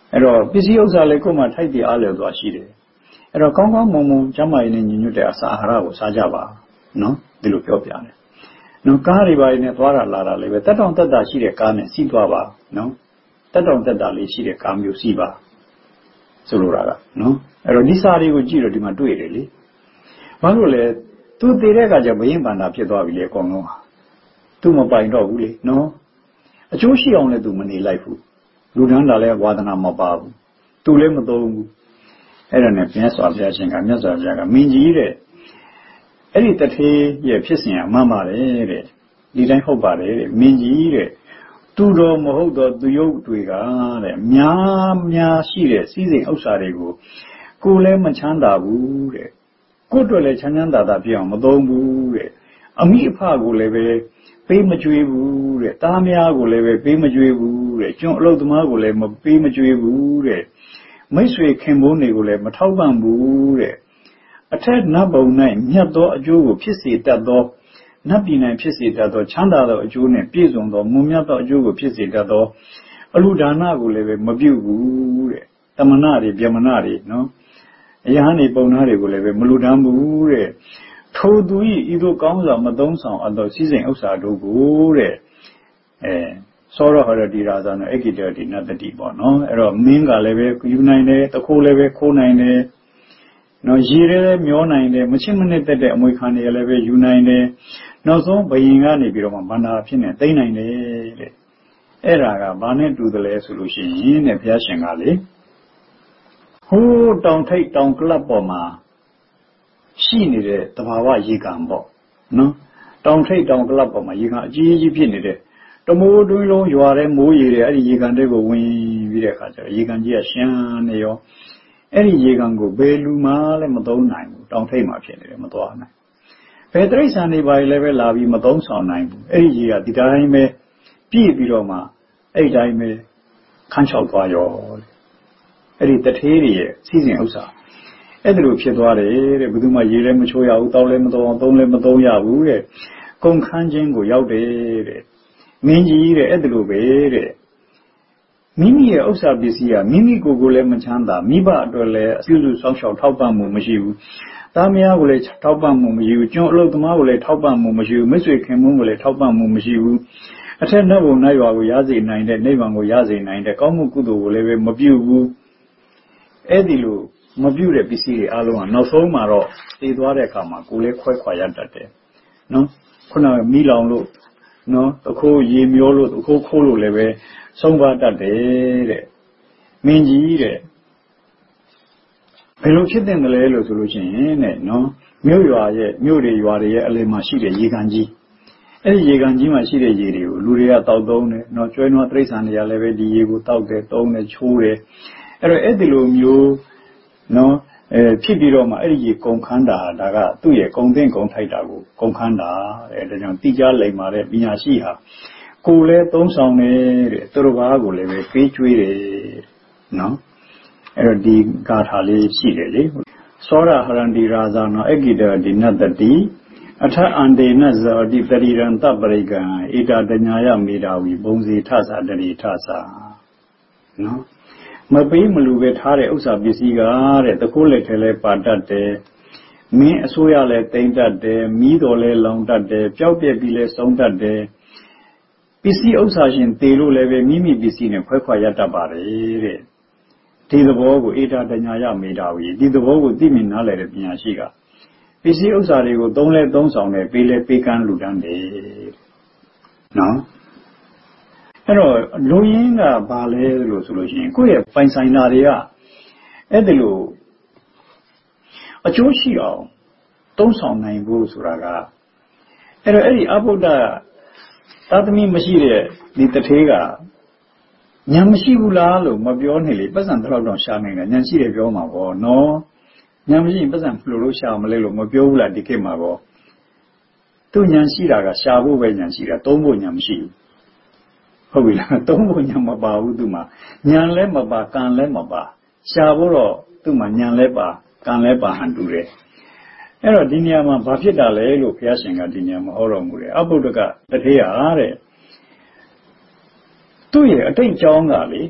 အဲ့တော့ပစ္စည်းဥစ္စာလေးကိုမှထိုက်တည်အားလျော်သွားရှိတယ်အဲ့တော့ကောင်းကောင်းမွန်မွန်ကျမ်းမာရေးနဲ့ညီညွတ်တဲ့အစာအာဟာရကိုစားကြပါနော်ဒီလိုပြောပြတယ်နော်ကားတွေပါနေသွားတာလာတာလေးပဲတက်တောင်တက်တာရှိတဲ့ကားနဲ့စီးသွားပါနော်တက်တောင်တက်တာလေးရှိတဲ့ကားမျိုးစီးပါဆိုလိုတာကနော်အဲ့တော့ဒီစာတွေကိုကြည့်တော့ဒီမှာတွေ့တယ်လေဘာလို့လဲသူတည်တဲ့အခါကျဘယင်းပန္နာဖြစ်သွားပြီလေအကုန်လုံးဟာသူမပိုင်တော့ဘူးလေနော်အကျိုးရှိအောင်လည်းသူမနေလိုက်ဘူးလူတန်းတာလည်းဝါသနာမပါဘူးသူလည်းမသုံးဘူးအဲ့ဒါနဲ့မြတ်စွာဘုရားရှင်ကမြတ်စွာဘုရားကမင်းကြီးတဲ့အဲ့ဒီတထေးရဲ့ဖြစ်စဉ်အမှန်ပါတယ်တဲ့ဒီတိုင်းဟုတ်ပါတယ်တဲ့မင်းကြီးတဲ့သူတော်မဟုတ်တော့သူယုတ်တွေကတဲ့များရှိတဲ့စည်းစိမ်ဥစ္စာတွေကိုကိုယ်လည်းမချမ်းသာဘူးတဲ့ကိုယ်တို့လည်းချမ်းသာပြအောင်မသုံးဘူးတဲ့အမိအဖကိုလည်းပဲပေးမကြွေးဘူးတဲ့တားများကိုလည်းပဲပေးမကြွေးဘူးတဲ့ကျွန်းအလုတ်သမားကိုလည်းမပေးမကြွေးဘူးတဲ့မိတ်ဆွေခင်ပွန်းတွေကိုလည်းမထောက်ပံ့ဘူးတဲ့အထက်နတ်ဘုံ၌မြတ်သောအကျိုးကိုဖြစ်စေတတ်သောနတ်ပြည်၌ဖြစ်စေတတ်သောချမ်းသာသောအကျိုးနှင့်ပြည့်စုံသောမွန်မြတ်သောအကျိုးကိုဖြစ်စေတတ်သောအလူဒါနကိုလည်းပဲမပြုဘူးတဲ့တမနာတွေဗျမနာတွေနော်အရာနေပုံနာတွေကိုလည်းပဲမလူတန်းဘူးတဲ့ထိုသူ၏ဤသို့ကောင်းစွာမသုံးဆောင်အပ်သောစည်းစိမ်ဥစ္စာတို့ကိုတဲ့စောရဟရတိရာဇာနဲ့အဂိတတိနတတိပေါ့နော်အဲ့တော့မင်းကလည်းပဲယူနိုင်တယ်တခိုးလည်းပဲခိုးနိုင်တယ်နော်ရေလည်းမျောနိုင်တယ်မချစ်မနစ်တဲ့အမွေခံတွေလည်းပဲယူနိုင်တယ်နောက်ဆုံးဘယင်ကနေပြီးတော့မှဗန္နာဖြစ်နေသိမ့်နိုင်တယ်တဲ့အဲ့ဒါကဘာနဲ့တူတယ်လဲဆိုလို့ရှိရင်တဲ့ဘုရားရှင်ကလေဟိုးတောင်ထိပ်တောင်ကလပ်ပေါ်မှာရှိနေတဲ့တဘာဝရေကန်ပေါ့နော်တောင်ထိပ်တောင်ကလပ်ပေါ်မှာရေကန်အကြီးကြီးဖြစ်နေတဲ့တမိုးတွင်းလုံးရွာတဲ့မိုးရေတွေအဲ့ဒီရေကန်တွေကိုဝင်ပြီးတဲ့အခါကျတော့ရေကန်ကြီးကရှမ်းနေရောအဲ့ဒီရေကန်ကိုဘယ်လူမှလည်းမသုံးနိုင်ဘူးတောင်ထိပ်မှာဖြစ်နေတယ်မသွားနိုင်ဘယ်တိရစ္ဆာန်တွေပါလည်းပဲလာပြီးမသုံးဆောင်နိုင်ဘူးအဲ့ဒီရေကဒီတိုင်းပဲပြည့်ပြီးတော့မှအဲ့တိုင်းပဲခန်းချောက်သွားရောအဲ့ဒီတထေးတွေရဲ့စီစဉ်ဥစ္စာအဲ့ဒါလိုဖြစ်သွားတယ်တဲ့ဘယ်သူမှရေလည်းမချိုးရဘူးတောက်လည်းမသုံးအောင်သုံးလည်းမသုံးရဘူးတဲ့ကုန်ခန်းခြင်းကိုရောက်တယ်တဲ့မင်းကြီးတဲ့အဲ့ဒါလိုပဲတဲ့မိမိရဲ့ဥစ္စာပစ္စည်းကမိမိကိုယ်ကိုလည်းမချမ်းသာမိဘအတွက်လည်းအပြုစုစောင့်ရှောက်ထောက်ပံ့မှုမရှိဘူးသားမယားကိုလည်းထောက်ပံ့မှုမရှိဘူးကျွန်းအလုပ်သမားကိုလည်းထောက်ပံ့မှုမရှိဘူးမိတ်ဆွေခင်မွန်းကိုလည်းထောက်ပံ့မှုမရှိဘူးအထက်နတ်ဘုံနတ်ရွာကိုရစေနိုင်တဲ့နိဗ္ဗာန်ကိုရစေနိုင်တဲ့ကောင်းမှုကုသိုလ်ကိုလည်းပဲမပြုဘူးအဲ့ဒီလိုမပြုတဲ့ပစ္စည်းတွေအလုံးကနောက်ဆုံးမှာတော့တည်သွားတဲ့အခါမှာကိုယ်လည်းခွဲခွာရတတ်တယ်နော်ခုနကမီးလောင်လို့နော်တခိုးရေမျောလို့တခိုးခိုးလို့လည်းပဲဆုံးပါတတ်တယ်တဲ့မင်းကြီးတဲ့ဘယ်လိုဖြစ်တဲ့မလဲလို့ဆိုလို့ရှိရင်တဲ့နော်မြို့ရွာရဲ့မြို့တွေရွာတွေရဲ့အလယ်မှာရှိတဲ့ရေကန်ကြီးအဲ့ဒီရေကန်ကြီးမှာရှိတဲ့ရေတွေကိုလူတွေကတောက်သုံးတယ်နော်ကျွဲနွားတိရစ္ဆာန်တွေကလည်းပဲဒီရေကိုတောက်တယ်သုံးတယ်ချိုးတယ်အဲ့တော့အဲ့ဒီလိုမျိုးနော်ဖြစ်ပြီးတော့မှအဲ့ဒီရေကုန်ခန်းတာဒါကသူ့ရဲ့ကုန်သိမ့်ကုန်ထိုက်တာကိုကုန်ခန်းတာတဲ့ဒါကြောင့်တိကျလိမ္မာတဲ့ပညာရှိဟာကိုယ်လည်းသုံးဆောင်တယ်တဲ့သူတို့ဘာကိုလည်းပဲပေးကျွေးတယ်နော်အဲ့တော့ဒီဂါထာလေးရှိတယ်လေသောရဟရန္တိရာဇာနောအဂိတတိနတတိအထအန္တေနဇောတိပရိရံတပရိကံဧတာတညာယမေတာဝီဘုံစီထသတရိထသနော်မပေးမလူပဲထားတဲ့ဥစ္စာပစ္စည်းကတဲ့တခိုးလက်ထဲလဲပါတတ်တယ်မင်းအစိုးရလဲတိမ့်တတ်တယ်မီးတော်လဲလောင်တတ်တယ်ပျောက်ပြက်ပြီးလဲဆုံးတတ်တယ်ပစ္စည်းဥစ္စာရှင်တေလို့လည်းပဲမိမိပစ္စည်းနဲ့ခွဲခွာရတတ်ပါတယ်တဲ့ဒီသဘောကိုဧတာတညာယမေတာဝီဒီသဘောကိုသိမြင်နားလည်တဲ့ပညာရှိကပစ္စည်းဥစ္စာတွေကိုသုံးလဲသုံးဆောင်တယ်ပေးလဲပေးကမ်းလူတန်းတယ်နော်အဲ့တော့လူရင်းကဘာလဲလို့ဆိုလို့ရှိရင်ကိုယ့်ရဲ့ပိုင်ဆိုင်တာတွေကအဲ့ဒါလို့အကျိုးရှိအောင်သုံးဆောင်နိုင်ဖို့ဆိုတာကအဲ့တော့အဲ့ဒီအဘုဒ္ဓသာသမီမရှိတဲ့ဒီတထေးကဉာဏ်မရှိဘူးလားလို့မပြောနဲ့လေပတ်စံတော့တော့ရှာနိုင်တယ်ဉာဏ်ရှိတယ်ပြောမှာပေါ့နော်ဉာဏ်မရှိရင်ပတ်စံဘယ်လိုရှာမလဲလို့မပြောဘူးလားဒီခေတ်မှာပေါ့သူဉာဏ်ရှိတာကရှာဖို့ပဲဉာဏ်ရှိတာသုံးဖို့ဉာဏ်မရှိဘူးဟုတ်ပြီလားသုံးဖို့ဉာဏ်မပါဘူးသူမှာဉာဏ်လည်းမပါကံလည်းမပါရှာဖို့တော့သူမှာဉာဏ်လည်းပါကံလည်းပါဟန်တူတယ်အဲ့တော့ဒီနေရာမှာဘာဖြစ်တာလဲလို့ဘုရားရှင်ကဒီနေရာမှာဟောတော်မူတယ်အဘုဒ္ဓကတထေးဟာတဲ့သူ့ရဲ့အတိတ်ကြောင်းကလေ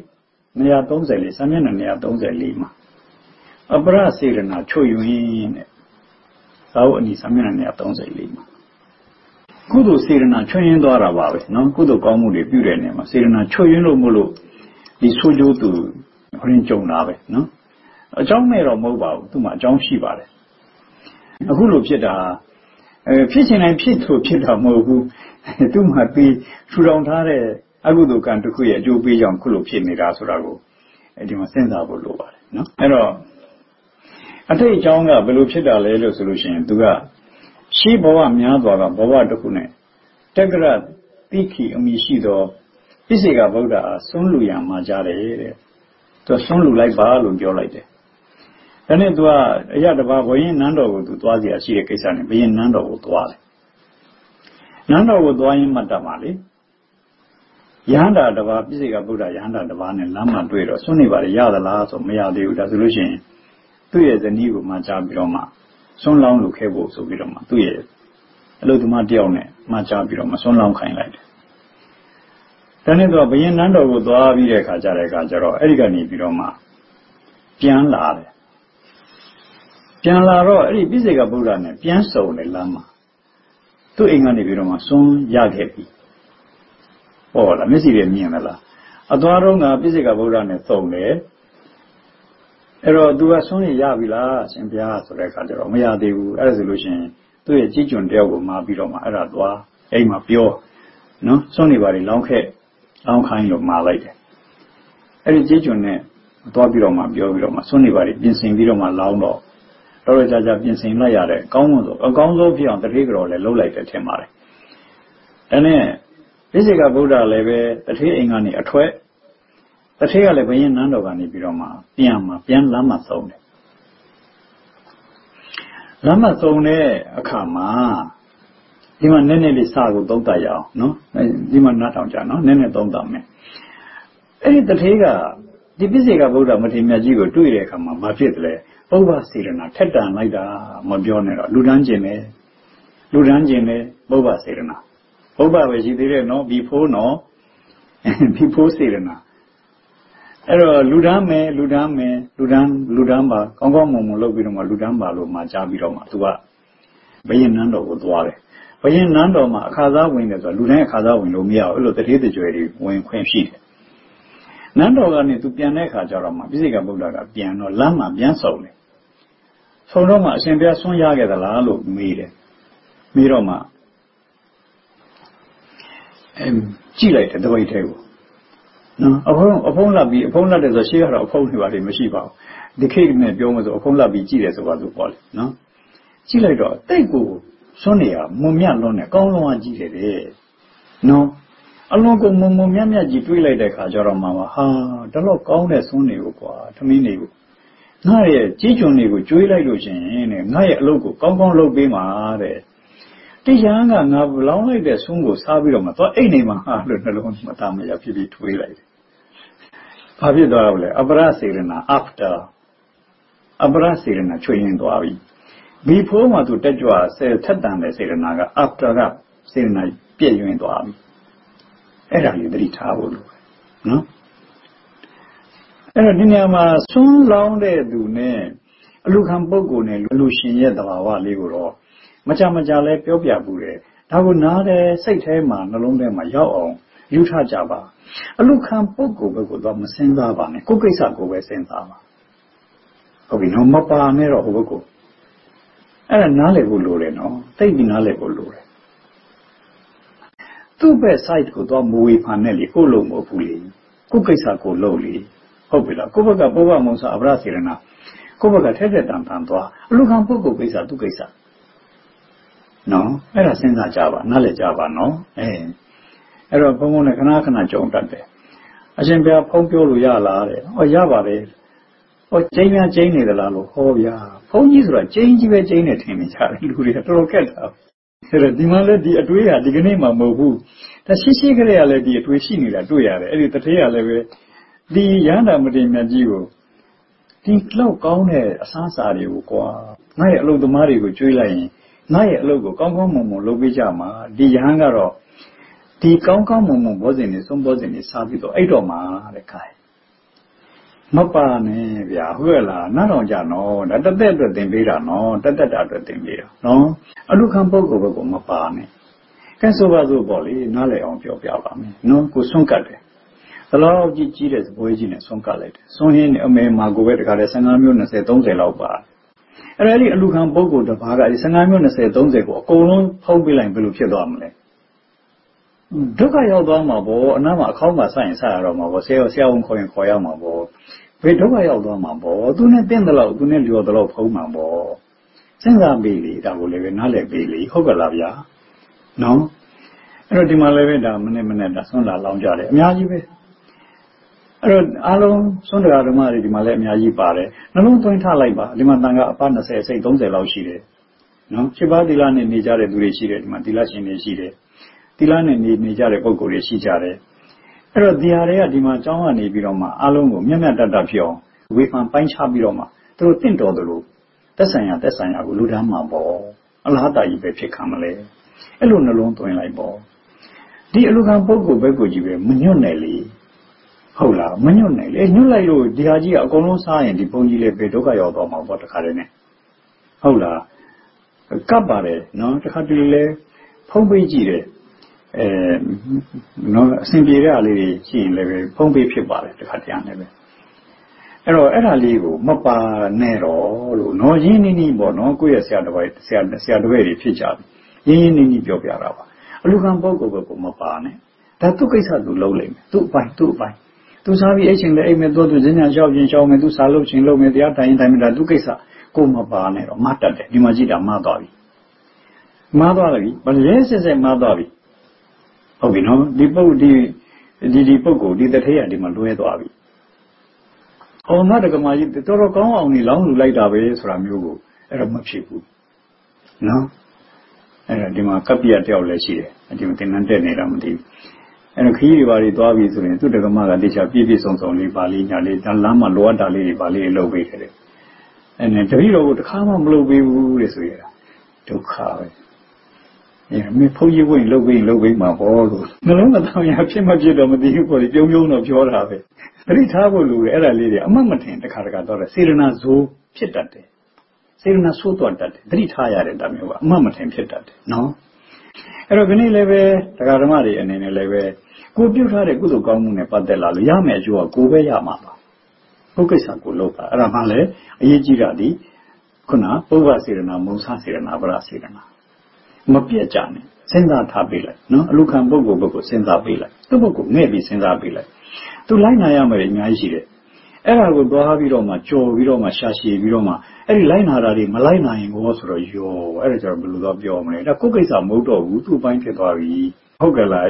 134စာမျက်နှာ134မှာအပရစေရနာချွတ်ယွင်းတဲ့သာဝအနိစာမျက်နှာ134မှာကုသိုလ်စေရနာချွတ်ယွင်းသွားတာပါပဲနော်ကုသိုလ်ကောင်းမှုတွေပြုတဲ့နေရာမှာစေရနာချွတ်ယွင်းလို့မို့လို့ဒီဆိုးကျိုးသူဟရင်ကြုံတာပဲနော်အကြောင်းမဲ့တော့မဟုတ်ပါဘူးသူ့မှာအကြောင်းရှိပါတယ်အခုလိုဖြစ်တာဖြစ်ရှင်တိုင်းဖြစ်တာမဟုတ်ဘူးသူ့မှာပြီးထူထောင်ထားတဲ့အကုသိုလ်ကံတစ်ခုရဲ့အကျိုးပေးကြောင့်ခုလိုဖြစ်နေတာဆိုတာကိုဒီမှာစဉ်းစားဖို့လိုပါတယ်နော်အဲ့တော့အတိတ်အကြောင်းကဘယ်လိုဖြစ်တာလဲလို့ဆိုလို့ရှိရင်သူကရှေးဘဝများစွာကဘဝတစ်ခုနဲ့တက္ကရတိခိအမိရှိသောပိစိကဗုဒ္ဓအားဆွန်းလူရန်မှာကြားတယ်တဲ့သူဆွန်းလူလိုက်ပါလို့ပြောလိုက်တယ်ဒါနဲ့သူကအရာတပါဘုရင်နန်းတော်ကိုသူသွားเสียရှိတဲ့ကိစ္စနဲ့ဘုရင်နန်းတော်ကိုသွားတယ်နန်းတော်ကိုသွားရင်မှတ်တတ်ပါလေယဟန္တာတပါပိစိကဗုဒ္ဓယဟန္တာတပါနဲ့လမ်းမှာတွေ့တော့ဆွန်းနေပါလေရသလားဆိုမရသေးဘူးဒါဆိုလို့ရှိရင်သူ့ရဲ့ဇနီးကိုမှကြားပြီးတော့မှဆွန်းလောင်းလို့ခဲ့ဖို့ဆိုပြီးတော့မှသူ့ရဲ့အလုပ်သမားတယောက်နဲ့မှကြားပြီးတော့မှဆွန်းလောင်းခိုင်းလိုက်တယ်ဒါနဲ့တော့ဘုရင်နန်းတော်ကိုသွားပြီးတဲ့အခါကျတော့အဲ့ဒီကနေပြီးတော့မှပြန်လာတယ်ပြန်လာတော့အဲ့ဒီပိစိကဗုဒ္ဓနဲ့ပြန်စုံတယ်လမ်းမှာသူ့အိမ်ကနေပြီးတော့မှဆွန်းရခဲ့ပြီဟောလားမျက်စိတွေမြင်မလားအသွားတော့ကပိစိကဗုဒ္ဓနဲ့စုံတယ်အဲ့တော့သူကဆွန်းရပြီလားရှင်ဘုရားဆိုတဲ့အခါကျတော့မရသေးဘူးအဲ့ဒါဆိုလို့ရှိရင်သူ့ရဲ့ကြီးကျွန်တယောက်ကိုမှာပြီးတော့မှအဲ့ဒါသွားအိမ်မှာပြောနော်ဆွန်းနေပါလေလောင်းခဲ့လောင်းခိုင်းလို့မှာလိုက်တယ်အဲ့ဒီကြီးကျွန်နဲ့သွားပြီးတော့မှပြောပြီးတော့မှဆွန်းနေပါလေပြင်ဆင်ပြီးတော့မှလောင်းတော့တော်ကြာပြင်ဆင်လိုက်ရတဲ့ကောင်းမွန်ဆိုအကောင်းဆုံးဖြစ်အောင်တတိကတော်လည်းလှုပ်လိုက်တယ်ထင်ပါတယ်ဒါနဲ့ပိစိကဗုဒ္ဓလည်းပဲတတိအိမ်ကနေအထွက်တတိကလည်းဘုရင်နန်းတော်ကနေပြီးတော့မှပြန်လမ်းမှာသုံးတယ်လမ်းမှာသုံးတဲ့အခါမှာဒီမှာနည်းနည်းလေးစာကိုသုံးသပ်ရအောင်နော်ဒီမှာနားထောင်ကြနော်နည်းနည်းသုံးသပ်မယ်အဲ့ဒီတတိကဒီပိစိကဗုဒ္ဓမထေရမြတ်ကြီးကိုတွေ့တဲ့အခါမှာမဖြစ်တယ်လေပုဗ္ဗစေရနာထက်တန်လိုက်တာမပြောနဲ့တော့လူတန်းကျင်တယ်ပုဗ္ဗစေရနာပုဗ္ဗပဲရှိသေးတယ်နော်ဘီဖိုးနော်ဘီဖိုးစေရနာအဲ့တော့လူတန်းပါကောင်းကောင်းမွန်မွန်လုပ်ပြီးတော့မှလူတန်းပါလို့မှကြားပြီးတော့မှသူကဘယင်နန်းတော်ကိုသွားတယ်ဘယင်နန်းတော်မှာအခါသားဝင်တယ်ဆိုတော့လူတိုင်းအခါသားဝင်လို့မရဘူးအဲ့လိုတတိတကြွယ်တွေဝင်ခွင့်ရှိတယ်နန်းတော်ကနေသူပြန်တဲ့အခါကျတော့မှပိစိကဗုဒ္ဓကပြန်တော့လမ်းမှာပြန်ဆုံတယ်ဆုံတော့မှအရှင်ဘုရားဆွန်းရခဲ့သလားလို့မေးတယ်မေးတော့မှကြည့်လိုက်တယ်တပိတ်ထဲကိုနော်အဖုံးလက်ပြီးအဖုံးလက်တယ်ဆိုရှေ့ကတော့အဖုံးတွေပါလိမ့်မရှိပါဘူးဒီခေတ်နဲ့ပြောမှဆိုအဖုံးလက်ပြီးကြည့်တယ်ဆိုပါလို့ပေါ့လေနော်ကြည့်လိုက်တော့တိတ်ကိုဆွန်းနေရမွန်မြတ်လွန်းနေကောင်းလွန်ကကြည့်တယ်တဲ့နော်အလွန်ကိုမွန်မြတ်ကြီးတွေးလိုက်တဲ့ခါကျတော့မှဟာဒါတော့ကောင်းတဲ့ဆွန်းနေကိုကွာထမင်းနေကိုငါရဲ့ကြီးကျွန်တွေကိုကျွေးလိုက်လို့ရှင်တဲ့ငါရဲ့အလုပ်ကိုကောင်းကောင်းလုပ်ပေးမှာတဲ့တရားကငါလောင်းလိုက်တဲ့ဆွန်းကိုစားပြီးတော့မှသွားအိတ်နေမှာဟာလို့နှလုံးမသားမရဖြစ်ပြီးထွေးလိုက်တယ်။ဘာဖြစ်သွားလဲအပရစေရနာ after အပရစေရနာချွေရင်သွားပြီ။ဘီဖိုးမှသူတက်ကြွဆယ်ထက်တန်တဲ့စေရနာက after ကစေရနာပြည့်ရင်သွားပြီ။အဲ့ဒါကြီးသတိထားဖို့လိုတယ်နော်။အဲ့တော့ဒီနေရာမှာဆွန်းလောင်းတဲ့သူနဲ့အလူခံပုဂ္ဂိုလ်နဲ့လူရှင်ရဲ့သဘာဝလေးကိုတော့မကြလဲပြောပြဘူးတယ်ဒါကိုနားတဲ့စိတ်ထဲမှာနှလုံးထဲမှာရောက်အောင်ယူထကြပါအလူခံပုဂ္ဂိုလ်ဘက်ကတော့မစင်စားပါနဲ့ကိုယ်ကိစ္စကိုပဲစဉ်းစားပါဟုတ်ပြီနော်မပါနဲ့တော့ဟိုဘက်ကိုအဲ့ဒါနားလည်ဖို့လိုတယ်နော်သိပြီးနားလည်ဖို့လိုတယ်သူ့ဘက် site ကိုတော့မဝေဖန်နဲ့လေကိုလုံးမဟုတ်ဘူးလေကိုယ်ကိစ္စကိုလုပ်လေဟုတ်ပြီလားကိုယ့်ဘက်ကပုဗ္ဗမုံစာအပရစေရနာကိုယ့်ဘက်ကထက်တန်သွားအလူခံပုဂ္ဂိုလ်ကိစ္စသူ့ကိစ္စနော်အဲ့ဒါစဉ်းစားကြပါနားလည်ကြပါနော်အဲ့တော့ဘုံဘုံနဲ့ခဏကြုံတတ်တယ်အရှင်ဘုရားဖုံးပြောလို့ရလားတဲ့ဟောရပါတယ်ဟောကျင်းနေသလားလို့ဟောဗျာဘုန်းကြီးဆိုတာကျင်းကြီးပဲကျင်းနေထင်နေကြတယ်လူတွေကတော်တော်ခက်တာအဲ့တော့ဒီမှာလည်းဒီအတွေးဟာဒီကနေ့မှမဟုတ်ဘူးဒါရှိကလေးကလည်းဒီအတွေးရှိနေတာတွေ့ရတယ်အဲ့ဒီတထေးကလည်းပဲဒီရဟန္တာမထေရမြတ်ကြီးကိုဒီလောက်ကောင်းတဲ့အစားအစာတွေကိုကွာငါ့ရဲ့အလုပ်သမားတွေကိုကျွေးလိုက်ရင်ငါရဲ့အလုပ်ကိုကောင်းကောင်းမွန်မွန်လုပ်ပေးကြမှာဒီယဟန်ကတော့ဒီကောင်းကောင်းမွန်မွန်ဘောဇင်တွေသုံးဘောဇင်တွေစားပြီးတော့အဲ့တော့မှာတဲ့ခိုင် Mapane, Yahuela, Nanojano, that the dead with them beta, no, that with them beta, no. A look on Bogo Mapane. Can so was a body, Nale on your Piavami, no, Kusunkade. The law of Gigi's voyaging at Sonkalet. So in a man Margaret had a Sangamun and said, don't say Lauba. Really, a look on Bogo the Paga is Sangamun and said, don't say, go on, how will I believe your domine? Doka Yaldama bo, Nama Koma Science Arama was Sion Coin Koyama bo. We Doka Yaldama bo, do not bend the law, do not do the law of Homa bo. Send that Billy, that will live in Ale Billy, Hogalavia. No? Rodima Levenda, Menemena, Sonda Lounjale, Miaji. Alone, Sonda Ramari, Male Miaji Pare, no point Halaiba, Limandanga, Partner says, say, don't allow she. No, Chiba Dilan in Nijare Durishire, Matilash in Nijire. Tilan and Nijare Boko Shijare. Ero diarea di Majama ne Biroma, Alongo, Miamata Dapio, we found Pine Chabiroma, through Tinto the Lu. Tesanya, Ludama Bo, Alhata Ibe Picamale, Elun alone to like Bo. The Elugan Boko Begojibe, Munionelli. Hola, Munionelli, and you like Diaji, a Gonosa and the Pongile Bedoga Yodoma, what a carene. Hola, Cabare, no, the Hadile, Pombejire. No, Simbiali, she live, Pombi Pibale, the Hatian. Ero era ligo, Mapa Nero, no Yini Bono, Guya Siadway, Pijab, Yini Jobiarava. Lugan Bogo Mapane. That took his head to lowly, 2 by 2 by. To Savi H in the Aim to Zina Job and show me to Salo in low media time that Ducasa, Comapane, or Mata, Dimajida Madavi. Madavi, but yes, is a Madavi. Oh, we know, the Pogo did that here, the Maluedoavi. Oh, Madagamaji, the Toro only long light away from you, Eramachipu. No? And the Macapia Teology, and you can Ramdi. And a key body Davi to the Gamaga, the Chapipi songs only Bali, and Lama Loa Dali, Bali, low weighted. And the hero would come on blue view this way. To carve. Me pull you in low wing, my ball. No longer you have too much of the for the young of your have it. 3 Tavulu, Ella Lady, a Mamatin, the Cargador, Sirena Zoo, Pitate. Sirena Sutotat, 3 tired and Damua, Mamatin Pitate, no? Erogani leve, Tagaramari and in a leve, good you had a good commune Padella, Yame, you are Gube Yamapa. Pukisa Kuloka, Ramale, Yejiradi, Kuna, Pova Sirena, Musa Sirena, Bra Sirena. Mapia Jani, send that tabilla, no? Look and Bogo, send that billa. The Bogo, maybe send that billa. To line I am in Nigeria. Era would go have Viroma, Joe, Viroma, Shashi, Viroma, every line Harari, Malina in Wasro, yo, editor blue of your money. The cookies are moto, to bind it or Hogala,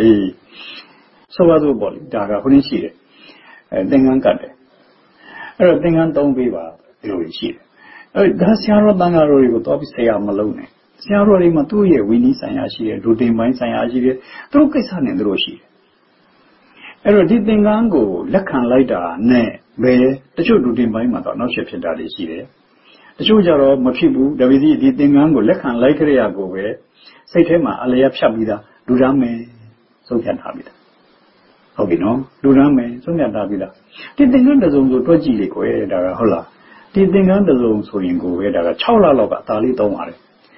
so was the body, Daga, when she and Dingan Kate. Era Dingan don't be about, you see. That's Yaro Bangarori would obviously say I'm alone. Siarori Matuye, Winnie Sayashi, Rutin Mine Sayashi, Trokisan and Roshi. Erodingango, Lakan Lida, Ne, Be, the show Rutin by Mata, no ship that is here. The Shujaro, Machibu, Davidi, Dingango, Lakan Likeria go away, Satema, Alea Shabida, Durame, so can have it. How we know, Durame, so can have it. Did the Gundazon go to Gilico, Dara Hola? Did the Gundazon so in go where Dara Chaula Loga, Tali don't worry.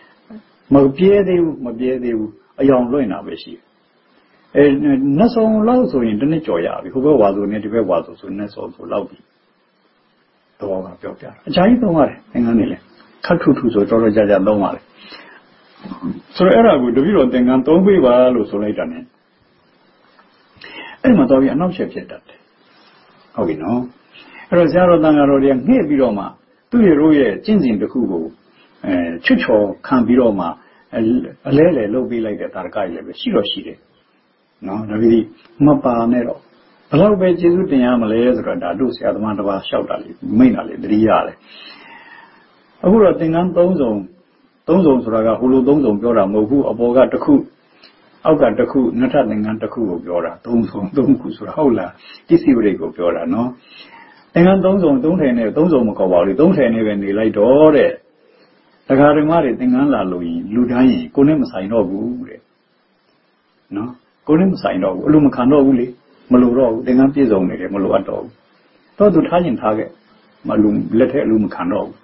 Mabiede, a young loina, Beshi. Not so loud so in the Nichoya, who was on it, was also not so loud. The one of your giant don't worry, and Anile. Cut to so Jaja don't worry. So era would do you think and don't be well so later. And Matovi are not shaped that. How we know? Rosaro Dangarodian, here Biroma, 2 years, changing the Kugo. Chucho can't be Roma, a lele low be like the Tarkai level, Shiroshi. No, really, Mapa Nero. Allow by Jesus the Yamales, Radadus, Adamantava, Shoutali, mainly, the Riale. I would think on Donzon Raga, Hulu Donzon Gora, Mogu, Aboga the Ku. I've got the Ku, not having the Ku of Gora, Donzon, Donkus, Hola, this is go Gora, no? And on Donzon, don't have Donzon Mokawali, don't have any light or it. The Garimari thing on La Louis, Ludai, Kunim Sino Gure. No? Kunim Sino, Lumacano, Maluro, the Nampis only, Maluato. တော့သူထားရင်ထားခဲ့မလူလက်ထက်အလူမခံတော့ဘူး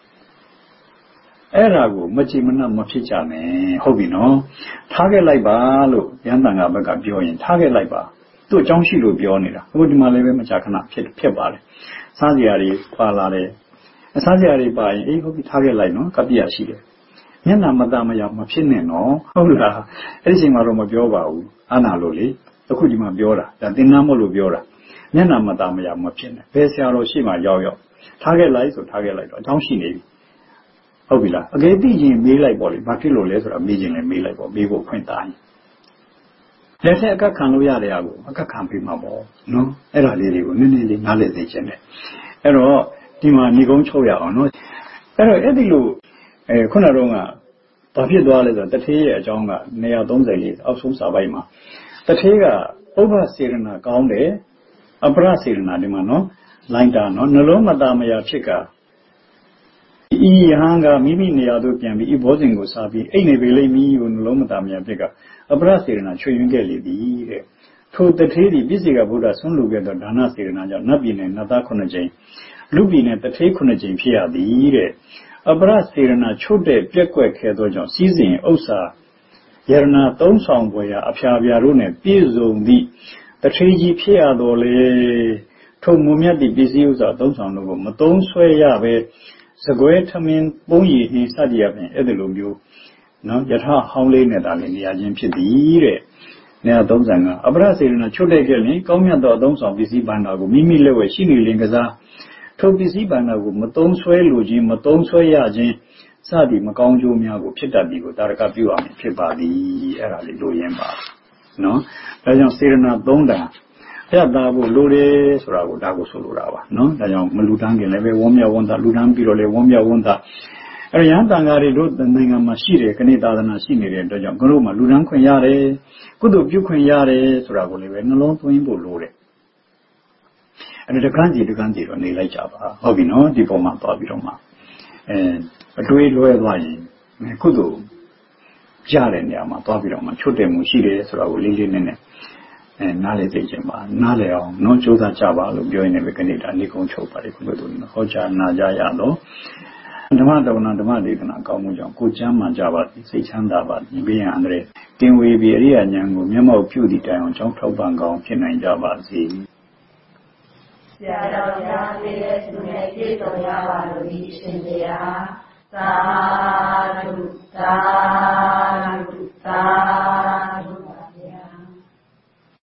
အဲ့ဒါကိုမကြည်မနှက်မဖြစ်ကြနဲ့ဟုတ်ပြီနော်ထားခဲ့လိုက်ပါလို့ရန်တန်ကဘက်ကပြောရင်ထားခဲ့လိုက်ပါသူ့အကြောင်းရှိလို့ပြောနေတာအခုဒီမှာလည်းပဲမကြာခဏဖြစ်ပါလေစားစရာတွေပါလာတယ်အစားစရာတွေပါရင်အေးဟုတ်ပြီထားခဲ့လိုက်နော်ကပ္ပိယရှိတယ်မျက်နှာမသားမရမဖြစ်နဲ့နော်ဟုတ်လားအဲ့ဒီချိန်မှာတော့မပြောပါဘူးအာနာလို့လေအခုဒီမှာပြောတာဒါသင်္นานမို့လို့ပြောတာမျက်နှာမသားမရမဖြစ်နဲ့ဘယ်ဆရာတော်ရှိမှရောက်ထားခဲ့လိုက်ဆိုထားခဲ့လိုက်တော့အကြောင်းရှိနေပြီဟုတ်ပြီလားအကယ်သိရင်မေးလိုက်ပေါ့လေဘာဖြစ်လို့လဲဆိုတာမေးခြင်းလည်းမေးလိုက်ပေါ့မေးဖို့ခွင့်တာရင်လက်ထက်အကခံလို့ရတဲ့အကိုအကခံပေးမှာပေါ့နော်အဲ့ဒါလေးတွေကိုနည်းနည်းလေးနားလည်သိချင်တယ်အဲ့တော့ဒီမှာညီကုန်းချုပ်ရအောင်နော်အဲ့တော့အဲ့ဒီလိုခုနတော့ကဘာဖြစ်သွားလဲဆိုတော့တထေးရဲ့အကြောင်းက234အောက်ဆုံးစာပိုက်မှာတထေးကဥပ္ပစေရနာကောင်းတယ်အပရစေရနာဒီမှာနော်လိုင်းတာနော်နှလုံးမသားမယာဖြစ်ကဤယဟန်ကမိမိနေရာသို့ပြန်ပြီးဤဘောဇင်ကိုစားပြီးအိတ်နေပေလိမ့်မည်ကိုနှလုံးမသားမယာဖြစ်ကအပရစေရနာချွေယွင်းခဲ့လေသည်တဲ့ထိုတထေးသည်ပြည့်စေကဗုဒ္ဓဆွန့်လူခဲ့သောဒါနစေရနာကြောင့်နတ်ပြည်နယ်နတ်သား9ကြိမ်လူပြည်နယ်တထေး9ကြိမ်ဖြစ်ရသည်တဲ့အပရစေရနာချုပ်တဲ့ပြက်ကွက်ခဲသောကြောင့်စီးစဉ်ဥစ္စာယရနာ3ဆောင်ပွဲရာအဖျားပြာတို့နှင့်ပြည့်စုံသည့်တထေးကြီးဖြစ်ရတော်လေထုံမွန်မြတ်သည့်ပစ္စည်းဥစ္စာ3ဆောင်တို့ကိုမသုံးဆွဲရပဲစကွဲထမင်းပုံးရည်နှင့်စသည်အပြင်အဲ့ဒီလိုမျိုးနော်ယထာဟောင်းလေးနဲ့တာလည်းနေရာချင်းဖြစ်သည်တဲ့135အပရစေရနာချုပ်တဲ့ခဲ့လင်ကောင်းမြတ်သောအသုံးဆောင်ပစ္စည်းဘန္တာကိုမိမိလက်ဝဲရှိနေလင်ကစားထိုပစ္စည်းဘန္တာကိုမသုံးဆွဲလိုခြင်းမသုံးဆွဲရခြင်းစသည်မကောင်းကျိုးများကိုဖြစ်တတ်သည်ကိုတာရကပြုရမယ်ဖြစ်ပါသည်အဲ့ဒါလေးလိုရင်းပါနော်ဒါကြောင့်စေရနာ3တန်ပြတ်သားဖို့လိုတယ်ဆိုတာကိုဒါကိုဆိုလိုတာပါနော်ဒါကြောင့်မလူတန်းခင်လည်းပဲဝန်းမြဝန်းသာလူတန်းပြီးတော့လည်းဝန်းမြဝန်းသာအဲ့ရဟန်းတန်ဃာတွေတို့နိုင်ငံမှာရှိတယ်ခဏသာသနာရှိနေတဲ့အတွက်ကြောင့်တို့မှာလူတန်းခွင့်ရတယ်ကုသိုလ်ပြုခွင့်ရတယ်ဆိုတာကိုလည်းပဲနှလုံးသွင်းဖို့လိုတယ်အဲ့ဒါတကန်းစီတော့နေလိုက်ကြပါဟုတ်ပြီနော်ဒီပုံမှာသွားပြီးတော့မှအတွေးလွဲသွားရင်ကုသိုလ်ကြားတဲ့နေရာမှာသွားပြီးတော့မှချွတ်တယ်မှုရှိတယ်ဆိုတာကိုလေးလေးနက်နက်နားလေသိချင်ပါနားလေအောင်နော်ကြိုးစားကြပါလို့ပြောရင်းနဲ့ပဲခဏတာနေကုန်းချုပ်ပါတယ်ခုလိုတို့ဟောကြားနာကြရတော့ဓမ္မတော်နာဓမ္မဒေသနာကောင်းမှုကြောင့်ကိုကျမ်းမှကြပါသည်စိတ်ချမ်းသာပါသည်ဘေးရန်အန္တရာယ်ကင်းဝေးပြီးအရိယာဉာဏ်ကိုမျက်မှောက်ပြုသည့်တိုင်အောင်ကြောင်းထောက်ပံ့ကောင်းဖြစ်နိုင်ကြပါစေဆရာတော်များလေးရဲ့သူနဲ့ပြည့်စုံရပါလို့ဒီရှင်တရားသာဓုသာဓုသာ